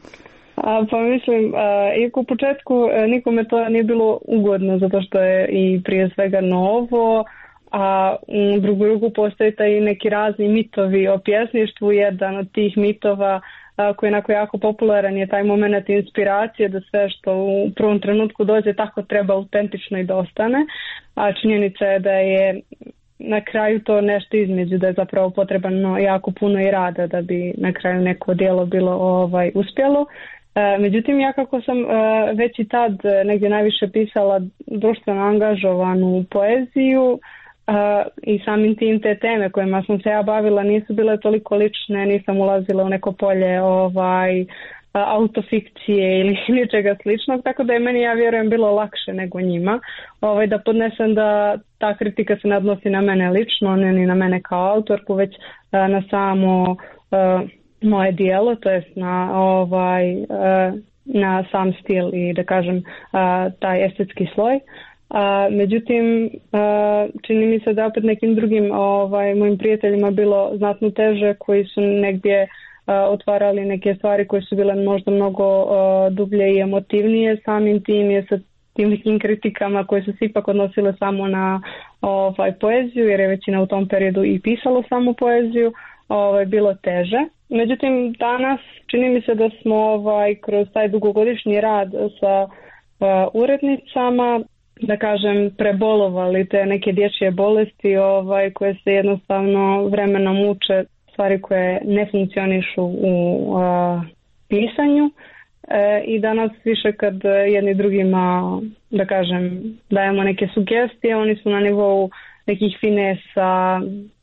A, pa mislim, a, iako u početku a, nikome to nije bilo ugodno zato što je i prije svega novo, a u drugu ruku postoji taj neki razni mitovi o pjesništvu. Jedan od tih mitova koji je onako jako popularan je taj moment inspiracije da sve što u prvom trenutku dođe tako treba autentično i da ostane, a činjenica je da je na kraju to nešto između, da je zapravo potrebno jako puno i rada da bi na kraju neko djelo bilo ovaj, uspjelo. Međutim, ja kako sam već i tad negdje najviše pisala društveno angažovanu poeziju, Uh, i samim tim te teme kojima sam se ja bavila nisu bile toliko lične, nisam ulazila u neko polje ovaj, uh, autofikcije ili ničega sličnog, tako da je meni, ja vjerujem, bilo lakše nego njima ovaj, da podnesem da ta kritika se ne odnosi na mene lično, ne ni na mene kao autorku, već uh, na samo uh, moje dijelo, to jest na, ovaj, uh, na sam stil i da kažem uh, taj estetski sloj. A, međutim, a, čini mi se da opet nekim drugim ovaj, mojim prijateljima bilo znatno teže, koji su negdje a, otvarali neke stvari koje su bile možda mnogo a, dublje i emotivnije. Samim tim je sa tim nekim kritikama koje su se ipak odnosile samo na ovaj, poeziju, jer je većina u tom periodu i pisalo samo poeziju, ovaj, bilo teže. Međutim, danas čini mi se da smo ovaj, kroz taj dugogodišnji rad sa a, urednicama, da kažem, prebolovali te neke dječje bolesti ovaj, koje se jednostavno vremenom uče, stvari koje ne funkcionišu u a, pisanju e, i danas više kad jedni drugima, da kažem, dajemo neke sugestije, oni su na nivou nekih finesa,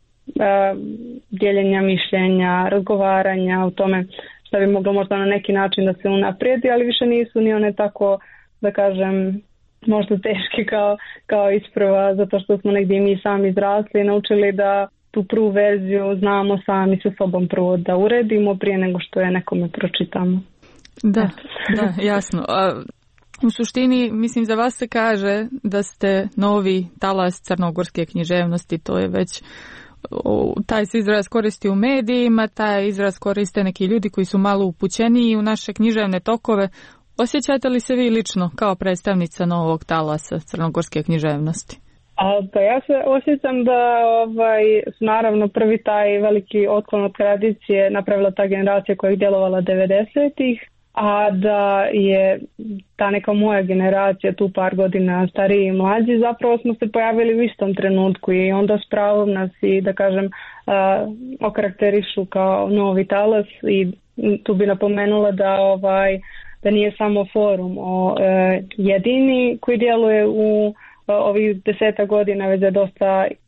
a, dijeljenja mišljenja, razgovaranja o tome što bi moglo možda na neki način da se unaprijedi, ali više nisu ni one tako, da kažem, možda teški kao, kao isprva, zato što smo negdje mi sami izrasli i naučili da tu prvu verziju znamo sami sa sobom prvo da uredimo prije nego što je nekome pročitamo. Da, da, jasno. A, u suštini, mislim, za vas se kaže da ste novi talas crnogorske književnosti, to je već, o, taj se izraz koristi u medijima, taj izraz koriste neki ljudi koji su malo upućeniji u naše književne tokove. Osjećate li se vi lično kao predstavnica novog talasa crnogorske književnosti? A, pa ja se osjećam da ovaj, naravno prvi taj veliki otklon od tradicije napravila ta generacija koja je djelovala devedesetih, a da je ta neka moja generacija, tu par godina stariji i mlađi, zapravo smo se pojavili u istom trenutku i onda s pravom nas i, da kažem, okarakterišu kao novi talas i tu bi napomenula da ovaj da nije samo forum o, e, jedini koji djeluje u o, ovih deseta godina, već je dosta e,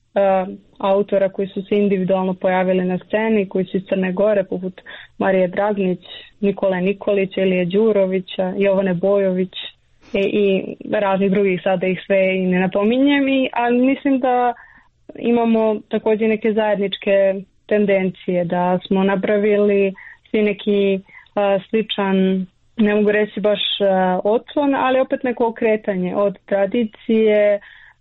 autora koji su se individualno pojavili na sceni, koji su iz Crne Gore, poput Marije Dragnić, Nikole Nikolića, Ilije Đurovića, Jovane Bojović i, i raznih drugih, sada ih sve i ne napominjem, i, ali mislim da imamo također neke zajedničke tendencije, da smo napravili svi neki a, sličan, ne mogu reći baš a, otklon, ali opet neko okretanje od tradicije,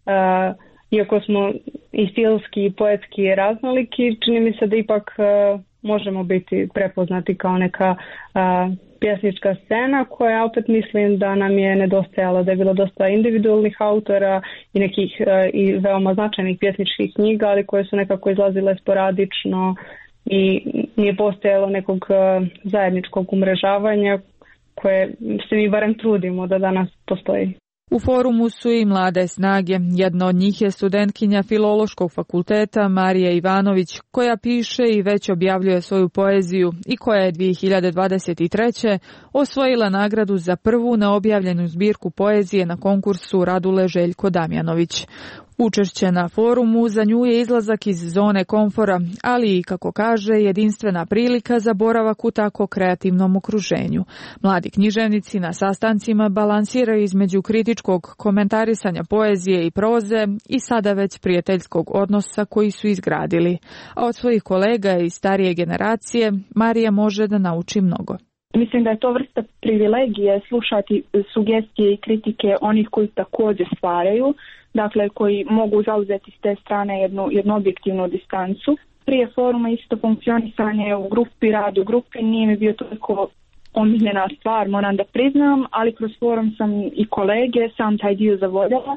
a, iako smo i stilski i poetski raznoliki, čini mi se da ipak a, možemo biti prepoznati kao neka a, pjesnička scena koja opet mislim da nam je nedostajala, da je bilo dosta individualnih autora i nekih a, i veoma značajnih pjesničkih knjiga, ali koje su nekako izlazile sporadično i nije postojalo nekog a, zajedničkog umrežavanja koje se mi barem trudimo da danas postoji. U forumu su i mlade snage. Jedna od njih je studentkinja Filološkog fakulteta Marija Ivanović, koja piše i već objavljuje svoju poeziju i koja je dvije hiljade dvadeset treće. osvojila nagradu za prvu neobjavljenu zbirku poezije na konkursu Radule Željko Damjanović. Učešće na forumu za nju je izlazak iz zone komfora, ali i, kako kaže, jedinstvena prilika za boravak u tako kreativnom okruženju. Mladi književnici na sastancima balansiraju između kritičkog komentarisanja poezije i proze i sada već prijateljskog odnosa koji su izgradili. A od svojih kolega iz starije generacije Marija može da nauči mnogo. Mislim da je to vrsta privilegije slušati sugestije i kritike onih koji također stvaraju, dakle koji mogu zauzeti s te strane jednu, jednu objektivnu distancu. Prije foruma isto funkcionisanje u grupi, rad u grupi nije mi bio toliko omiljena stvar, moram da priznam, ali kroz forum sam i kolege, sam taj dio zavoljala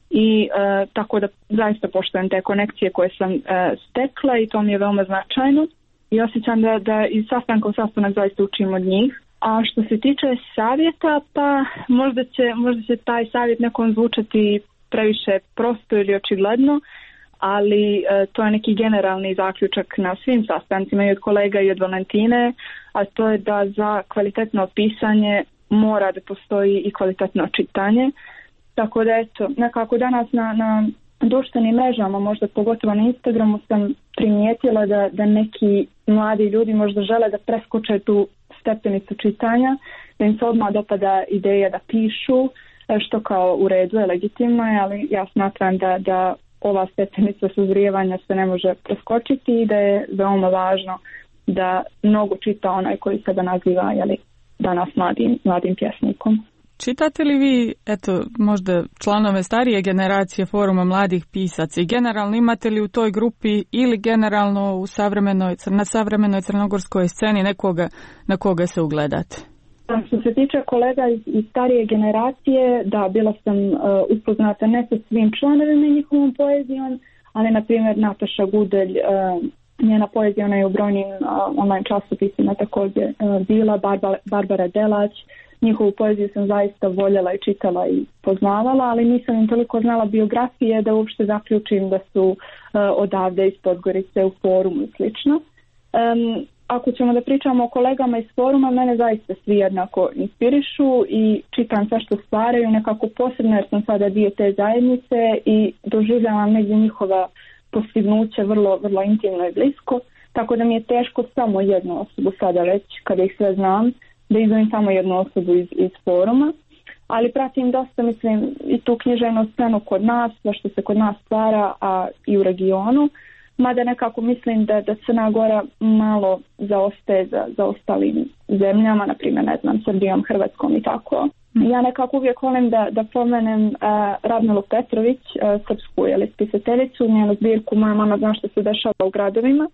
i e, tako da zaista poštujem te konekcije koje sam e, stekla i to mi je veoma značajno. I osjećam da, da iz sastanka u sastanak zaista učim od njih. A što se tiče savjeta, pa možda će, možda će taj savjet nekom zvučati previše prosto ili očigledno, ali e, to je neki generalni zaključak na svim sastancima i od kolega i od Valentine, a to je da za kvalitetno pisanje mora da postoji i kvalitetno čitanje. Tako da eto, nekako danas na, na društvenim mrežama, možda pogotovo na Instagramu, sam primijetila da, da neki mladi ljudi možda žele da preskoče tu stepenicu čitanja, da im se odmah dopada ideja da pišu, što kao u redu je, legitimno je, ali ja smatram da, da ova stepenica suzrijevanja se ne može preskočiti i da je veoma važno da mnogo čita onaj koji sebe naziva, jeli, danas mladim, mladim pjesnikom. Čitate li vi, eto, možda članove starije generacije foruma mladih pisaca i generalno imate li u toj grupi ili generalno u savremenoj, na savremenoj crnogorskoj sceni nekoga na koga se ugledate? Što se tiče kolega iz, iz starije generacije, da, bila sam uh, upoznata ne sa svim članovima njihovom poezijom, ali na primjer Nataša Gudelj, uh, njena poezija, ona je u brojnim uh, online časopisima također uh, bila, Barbara, Barbara Delać. Njihovu poeziju sam zaista voljela i čitala i poznavala, ali nisam im toliko znala biografije da uopšte zaključim da su uh, odavde iz Podgorice u forumu i slično. Um, ako ćemo da pričamo o kolegama iz foruma, mene zaista svi jednako inspirišu i čitam sve što stvaraju, nekako posebno jer sam sada dio te zajednice i doživljavam negdje njihova postignuća vrlo, vrlo intimno i blisko, tako da mi je teško samo jednu osobu sada već, kada ih sve znam, da izdvojim samo jednu osobu iz, iz foruma, ali pratim dosta, mislim, i tu književnu scenu kod nas, sve što se kod nas stvara, a i u regionu. mada nekako mislim da, da Crna Gora malo zaostaje za, za ostalim zemljama, na primjer, ne znam, Srbijom, Hrvatskom i tako. Ja nekako uvijek volim da, da pomenem uh, Radmilu Petrović, uh, srpsku jeli, spisateljicu, njenu zbirku Moja mama zna što se dešava u gradovima,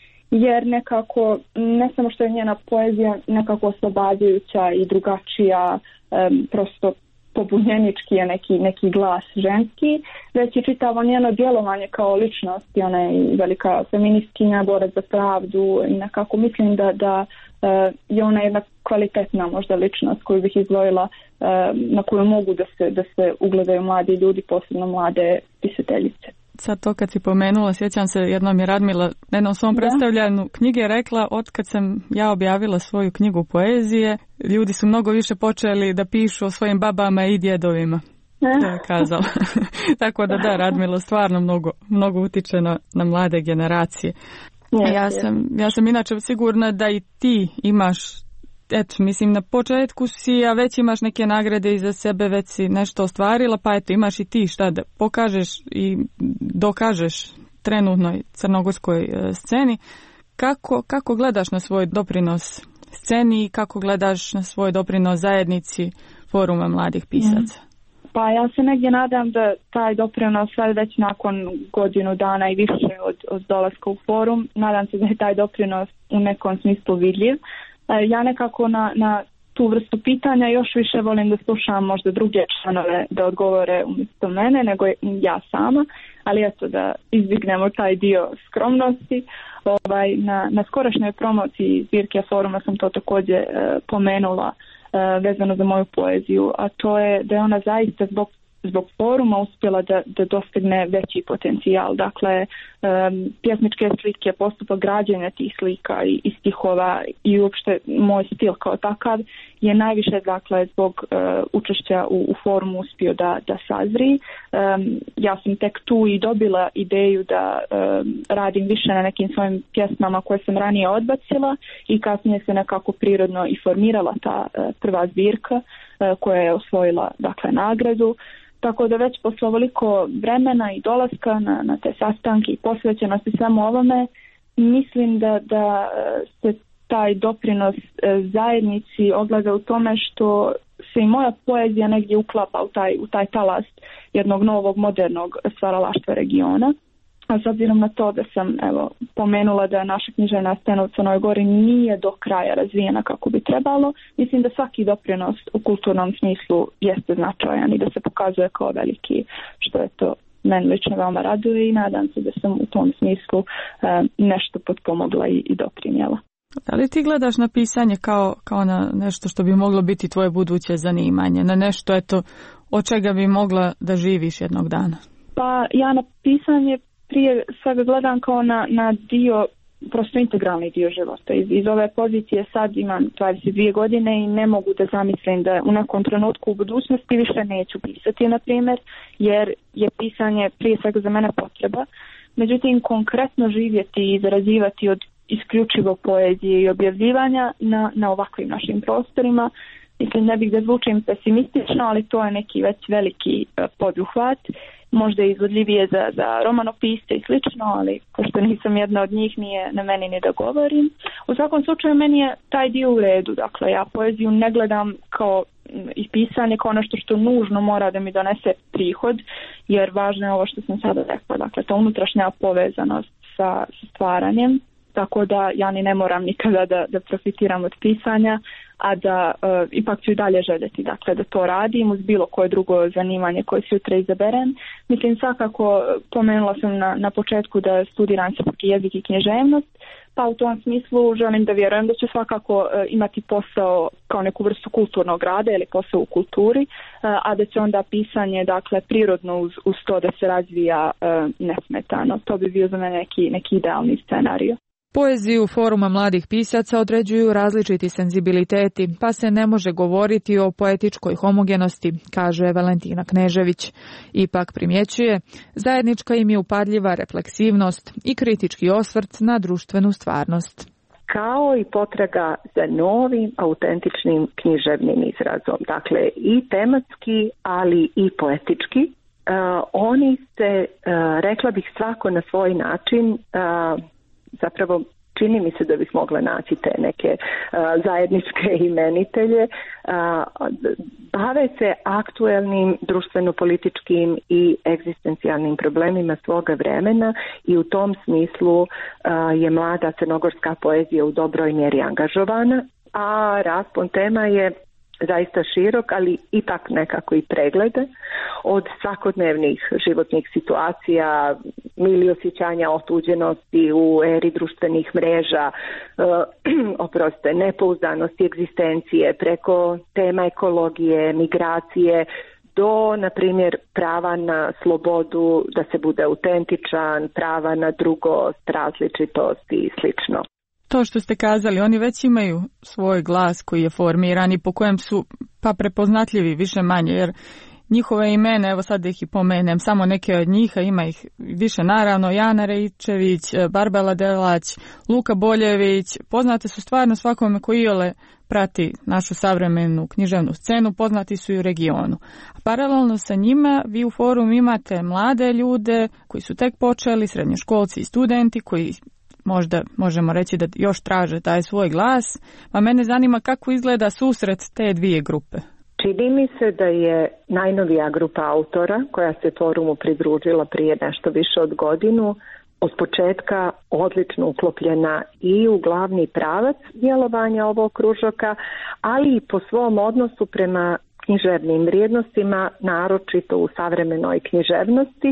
jer nekako, ne samo što je njena poezija nekako oslobađajuća i drugačija, um, prosto pobunjenički je neki, neki glas ženski, već i čitavo njeno djelovanje kao ličnost, i ona je velika feministkinja, borac za pravdu, i nekako mislim da, da uh, je ona jedna kvalitetna možda ličnost koju bih izdvojila, uh, na koju mogu da se, da se ugledaju mladi ljudi, posebno mlade pisateljice. Sad to kad si pomenula, sjećam se, jednom je Radmila na jednom svom predstavljanju knjige rekla, otkad sam ja objavila svoju knjigu poezije, ljudi su mnogo više počeli da pišu o svojim babama i djedovima. To je kazala. Tako da da, Radmila stvarno mnogo, mnogo utiče na, na mlade generacije. Yes, ja, sam, ja sam inače sigurna da i ti imaš, eto, mislim, na početku si, a već imaš neke nagrade iza sebe, već si nešto ostvarila, pa eto, imaš i ti šta da pokažeš i dokažeš trenutnoj crnogorskoj sceni. Kako, kako gledaš na svoj doprinos sceni i kako gledaš na svoj doprinos zajednici Foruma mladih pisaca? Mm. Pa ja se negdje nadam da taj doprinos sad već nakon godinu dana i više od, od dolaska u Forum, nadam se da je taj doprinos u nekom smislu vidljiv. Ja nekako na, na tu vrstu pitanja još više volim da slušam možda druge članove da odgovore umjesto mene nego ja sama, ali eto da izbjegnemo taj dio skromnosti. Ovaj, na, na skorašnjoj promociji zbirke Foruma sam to također e, pomenula e, vezano za moju poeziju, a to je da je ona zaista zbog zbog Foruma uspjela da, da dostigne veći potencijal. Dakle, um, pjesničke slike, postupak građenja tih slika i, i stihova i uopšte moj stil kao takav je najviše, dakle, zbog uh, učešća u, u Forumu uspio da, da sazri. Um, ja sam tek tu i dobila ideju da um, radim više na nekim svojim pjesmama koje sam ranije odbacila i kasnije se nekako prirodno i formirala ta uh, prva zbirka uh, koja je osvojila, dakle, nagradu. Tako da već posle ovoliko vremena i dolaska na, na te sastanke i posvećenosti samo ovome, mislim da, da se taj doprinos zajednici ogleda u tome što se i moja poezija negdje uklapa u taj, u taj talas jednog novog modernog stvaralaštva regiona. A s obzirom na to da sam evo, pomenula da naša književna scena u Crnoj Gori nije do kraja razvijena kako bi trebalo, mislim da svaki doprinos u kulturnom smislu jeste značajan i da se pokazuje kao veliki, što je to meni lično veoma raduje i nadam se da sam u tom smislu e, nešto potpomogla i, i doprinjela. Da li ti gledaš na pisanje kao, kao na nešto što bi moglo biti tvoje buduće zanimanje, na nešto eto, od čega bi mogla da živiš jednog dana? Pa ja na pisanje prije svega gledam kao na, na dio, prosto integralni dio života. Iz, iz ove pozicije sad imam dvadeset dvije godine i ne mogu da zamislim da u nekom trenutku u budućnosti više neću pisati, na primjer, jer je pisanje prije svega za mene potreba. Međutim, konkretno živjeti i zarađivati od isključivo poezije i objavljivanja na, na ovakvim našim prostorima, mislim, ne bih da zvučim pesimistično, ali to je neki već veliki uh, poduhvat. Možda je izvodljivije za, za romanopisce i slično, ali pošto nisam jedna od njih, nije na meni ni da govorim. U svakom slučaju, meni je taj dio u redu. Dakle, ja poeziju ne gledam kao i pisanje kao nešto što nužno mora da mi donese prihod, jer važno je ovo što sam sada rekla. Dakle, ta unutrašnja povezanost sa, sa stvaranjem. Tako da ja ni ne moram nikada da, da profitiram od pisanja, a da uh, ipak ću i dalje željeti, dakle, da to radim uz bilo koje drugo zanimanje koje sutra izaberem. Mislim, svakako pomenula sam na, na početku da studiram srpski jezik i književnost, pa u tom smislu želim da vjerujem da ću svakako uh, imati posao kao neku vrstu kulturnog rada ili posao u kulturi, uh, a da će onda pisanje, dakle, prirodno uz, uz to da se razvija uh, nesmetano. To bi bio za mene neki, neki idealni scenario. Poeziju Foruma mladih pisaca određuju različiti senzibiliteti, pa se ne može govoriti o poetičkoj homogenosti, kaže Valentina Knežević. Ipak primjećuje, zajednička im je upadljiva refleksivnost i kritički osvrt na društvenu stvarnost. Kao i potraga za novim, autentičnim književnim izrazom. Dakle, i tematski, ali i poetički. uh, oni se, uh, rekla bih, svako na svoj način, uh, zapravo čini mi se da bih mogla naći te neke uh, zajedničke imenitelje, uh, bave se aktuelnim društveno-političkim i egzistencijalnim problemima svoga vremena i u tom smislu uh, je mlada crnogorska poezija u dobroj mjeri angažovana, a raspon tema je zaista širok, ali ipak nekako i preglede od svakodnevnih životnih situacija, mili osjećanja otuđenosti u eri društvenih mreža, uh, oproste, nepouzdanosti egzistencije, preko tema ekologije, migracije, do, na primjer, prava na slobodu, da se bude autentičan, prava na drugost, različitost i slično. To što ste kazali, oni već imaju svoj glas koji je formiran i po kojem su pa prepoznatljivi više manje, jer njihove imena, evo sad da ih i pomenem, samo neke od njih, a ima ih više naravno, Jana Reičević, Barbara Delać, Luka Boljević, poznate su stvarno svakome koji iole prati našu savremenu književnu scenu, poznati su i u regionu. A paralelno sa njima vi u forumu imate mlade ljude koji su tek počeli, srednjoškolci i studenti koji možda možemo reći da još traže taj svoj glas, pa mene zanima kako izgleda susret te dvije grupe. Čini mi se da je najnovija grupa autora koja se forumu pridružila prije nešto više od godinu od početka odlično uklopljena i u glavni pravac djelovanja ovog kružoka, ali i po svom odnosu prema književnim vrijednostima, naročito u savremenoj književnosti,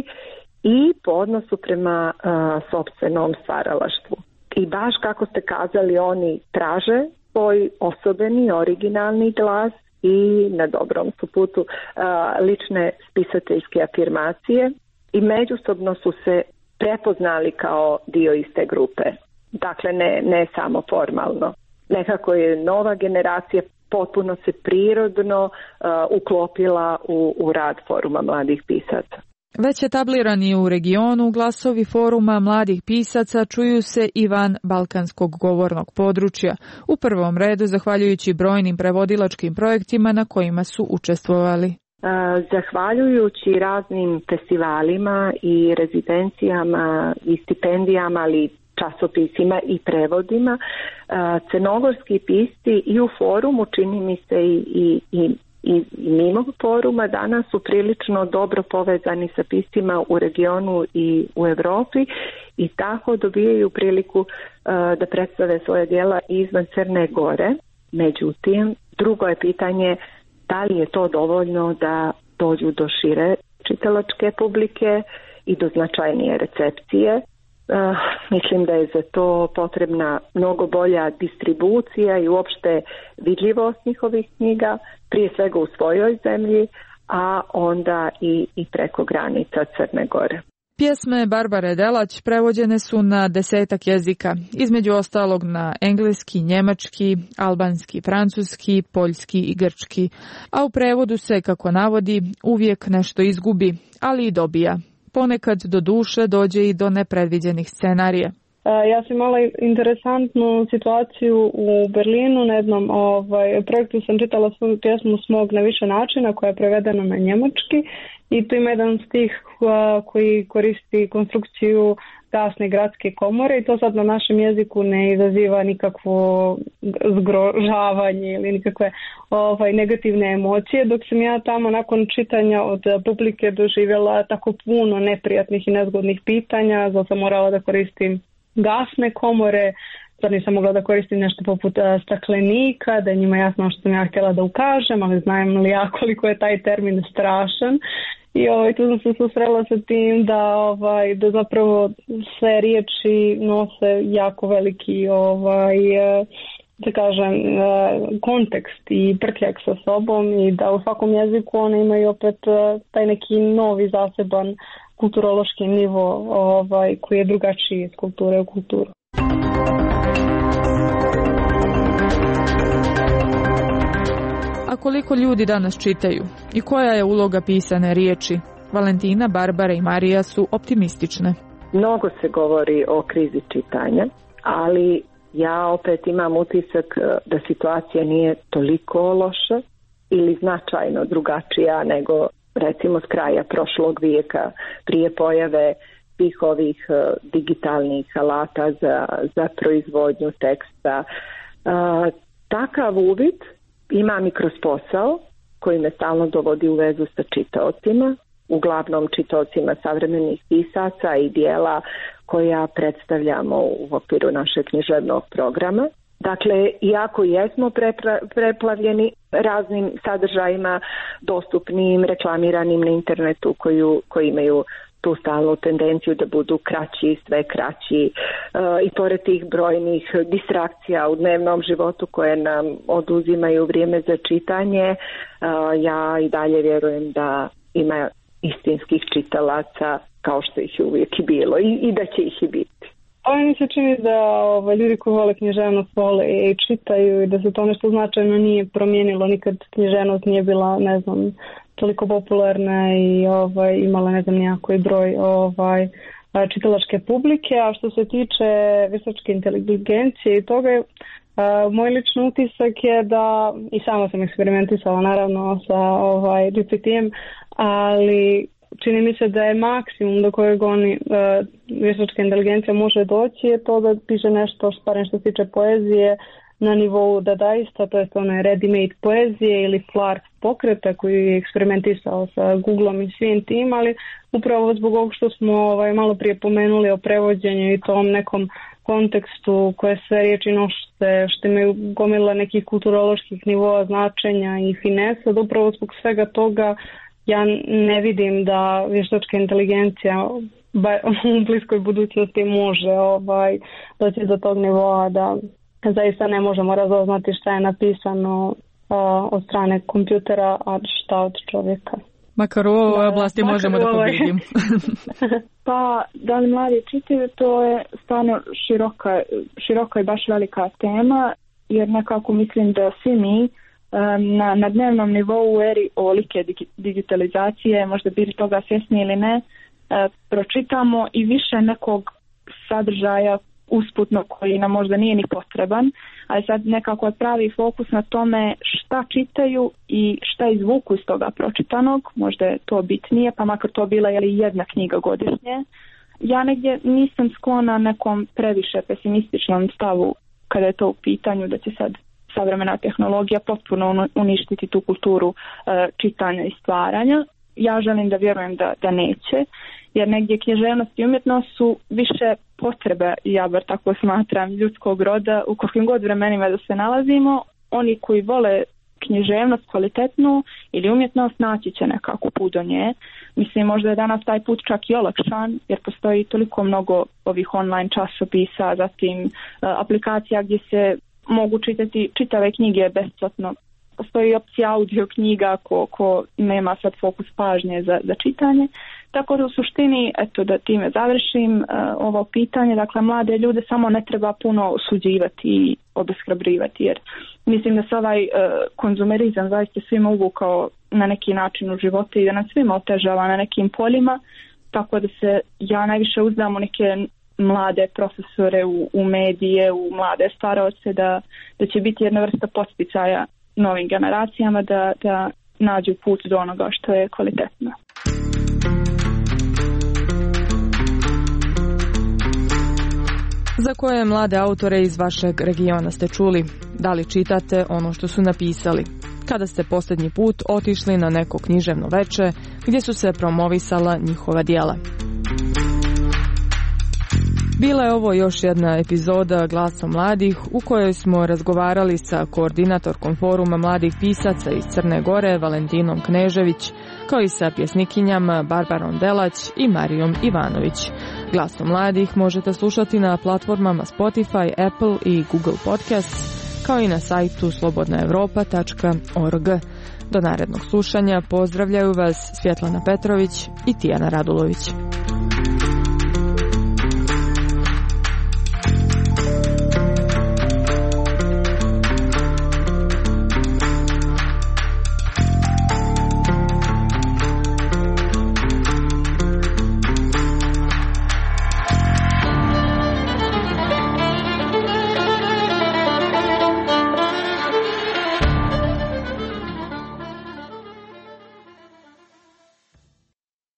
i po odnosu prema uh, sopstvenom stvaralaštvu. I baš kako ste kazali, oni traže svoj osobeni, originalni glas i na dobrom su putu uh, lične spisateljske afirmacije i međusobno su se prepoznali kao dio iste grupe. Dakle, ne, ne samo formalno. Nekako je nova generacija potpuno se prirodno uh, uklopila u, u rad foruma mladih pisaca. Već etablirani u regionu glasovi foruma mladih pisaca čuju se i van balkanskog govornog područja, u prvom redu zahvaljujući brojnim prevodilačkim projektima na kojima su učestvovali. Zahvaljujući raznim festivalima i rezidencijama i stipendijama, ali časopisima i prevodima, crnogorski pisci i u forumu, čini mi se i, i, i i mimo foruma danas su prilično dobro povezani sa piscima u regionu i u Europi i tako dobijaju priliku uh, da predstave svoje djela izvan Crne Gore. Međutim, drugo je pitanje da li je to dovoljno da dođu do šire čitalačke publike i do značajnije recepcije. Uh, mislim da je za to potrebna mnogo bolja distribucija i uopšte vidljivost njihovih knjiga, prije svega u svojoj zemlji, a onda i, i preko granica Crne Gore. Pjesme Barbare Delać prevođene su na desetak jezika, između ostalog na engleski, njemački, albanski, francuski, poljski i grčki, a u prevodu se, kako navodi, uvijek nešto izgubi, ali i dobija. Ponekad do duše dođe i do nepredviđenih scenarija. Ja sam imala interesantnu situaciju u Berlinu, na jednom ovaj, projektu sam čitala svoju pjesmu Smog na više načina koja je prevedena na njemački i tu ima jedan stih koji koristi konstrukciju gasne gradske komore i to sad na našem jeziku ne izaziva nikakvo zgrožavanje ili nikakve ovaj, negativne emocije, dok sam ja tamo nakon čitanja od publike doživjela tako puno neprijatnih i nezgodnih pitanja, zato sam morala da koristim gasne komore, sad nisam mogla da koristim nešto poput uh, staklenika, da je njima jasno što sam ja htjela da ukažem, ali znam li ja koliko je taj termin strašan. I ovaj, tu sam se susrela sa tim da, ovaj, da zapravo sve riječi nose jako veliki ovaj, da kažem, kontekst i prtljak sa sobom i da u svakom jeziku one imaju opet taj neki novi zaseban kulturološki nivo ovaj, koji je drugačiji iz kulture u kulturu. A koliko ljudi danas čitaju i koja je uloga pisane riječi? Valentina, Barbara i Marija su optimistične. Mnogo se govori o krizi čitanja, ali ja opet imam utisak da situacija nije toliko loša ili značajno drugačija nego recimo s kraja prošlog vijeka, prije pojave svih ovih uh, digitalnih alata za, za proizvodnju teksta. Uh, takav uvid imam i kroz posao koji me stalno dovodi u vezu sa čitaocima, uglavnom čitaocima savremenih pisaca i dijela koja predstavljamo u okviru našeg književnog programa. Dakle, iako jesmo prepra, preplavljeni raznim sadržajima dostupnim, reklamiranim na internetu koju, koji imaju tu stalnu tendenciju da budu kraći, sve kraći, uh, i pored tih brojnih distrakcija u dnevnom životu koje nam oduzimaju vrijeme za čitanje, uh, ja i dalje vjerujem da ima istinskih čitalaca kao što ih je uvijek i bilo i, i da će ih i biti. Ovo mi se čini da ovaj, ljudi koji vole književnost vole i čitaju i da se to nešto značajno nije promijenilo, nikad književnost nije bila, ne znam, toliko popularna i ovaj, imala ne znam nijako broj ovaj, čitalačke publike, a što se tiče vještačke inteligencije i toga, Uh, moj lični utisak je da, i sama sam eksperimentisala naravno sa ovaj, G P T-em, ali čini mi se da je maksimum do kojeg oni uh, vještačka inteligencija može doći je to da piše nešto, barem što se tiče poezije, na nivou dadaista, to je one ready-made poezije ili Flark pokreta koji je eksperimentisao sa Googlom i svim tim, ali upravo zbog ovog što smo ovaj, malo prije pomenuli o prevođenju i tom nekom kontekstu koje sve riječi nošte, što imaju gomila nekih kulturoloških nivoa značenja i finesa, da upravo zbog svega toga ja ne vidim da vještačka inteligencija u bliskoj budućnosti može ovaj, doći do tog nivoa da zaista ne možemo razoznati šta je napisano uh, od strane kompjutera, a šta od čovjeka. Makar u ovoj oblasti da, možemo da pobjedimo. Pa, da li mladi čitaju, to je stvarno široka, široka i baš velika tema, jer nekako mislim da svi mi um, na, na dnevnom nivou u eri ovolike digitalizacije, možda bili toga svjesni ili ne, uh, pročitamo i više nekog sadržaja usputno koji nam možda nije ni potreban, ali sad nekako pravi fokus na tome šta čitaju i šta izvuku iz toga pročitanog, možda je to bitnije, pa makar to bila je li jedna knjiga godišnje. Ja negdje nisam sklona nekom previše pesimističnom stavu kada je to u pitanju da će sad savremena tehnologija potpuno uništiti tu kulturu uh, čitanja i stvaranja. Ja želim da vjerujem da, da neće, jer negdje književnost i umjetnost su više potrebe, ja bar tako smatram, ljudskog roda u kakvim god vremenima da se nalazimo. Oni koji vole književnost kvalitetnu ili umjetnost naći će nekako put do nje. Mislim, možda je danas taj put čak i olakšan, jer postoji toliko mnogo ovih online časopisa, zatim uh, aplikacija gdje se mogu čitati čitave knjige besplatno. Postoji opcija audio knjiga ko, ko nema sad fokus pažnje za, za čitanje. Tako da u suštini, eto da time završim uh, ovo pitanje, dakle mlade ljude samo ne treba puno osuđivati i obeshrabrivati, jer mislim da se ovaj uh, konzumerizam zaista svima uvukao na neki način u životu i da nas svima otežava na nekim poljima, tako da se ja najviše uzdam u neke mlade profesore, u, u medije, u mlade staraoce, da, da će biti jedna vrsta poticaja novim generacijama da, da nađu put do onoga što je kvalitetno. Za koje mlade autore iz vašeg regiona ste čuli? Da li čitate ono što su napisali? Kada ste posljednji put otišli na neko književno veče gdje su se promovisala njihova djela? Bila je ovo još jedna epizoda Glasa mladih u kojoj smo razgovarali sa koordinatorkom foruma mladih pisaca iz Crne Gore Valentinom Knežević, kao i sa pjesnikinjama Barbarom Delać i Marijom Ivanović. Glasom mladih možete slušati na platformama Spotify, Apple i Google Podcasts, kao i na sajtu slobodna evropa tačka org. Do narednog slušanja pozdravljaju vas Svjetlana Petrović i Tijana Radulović.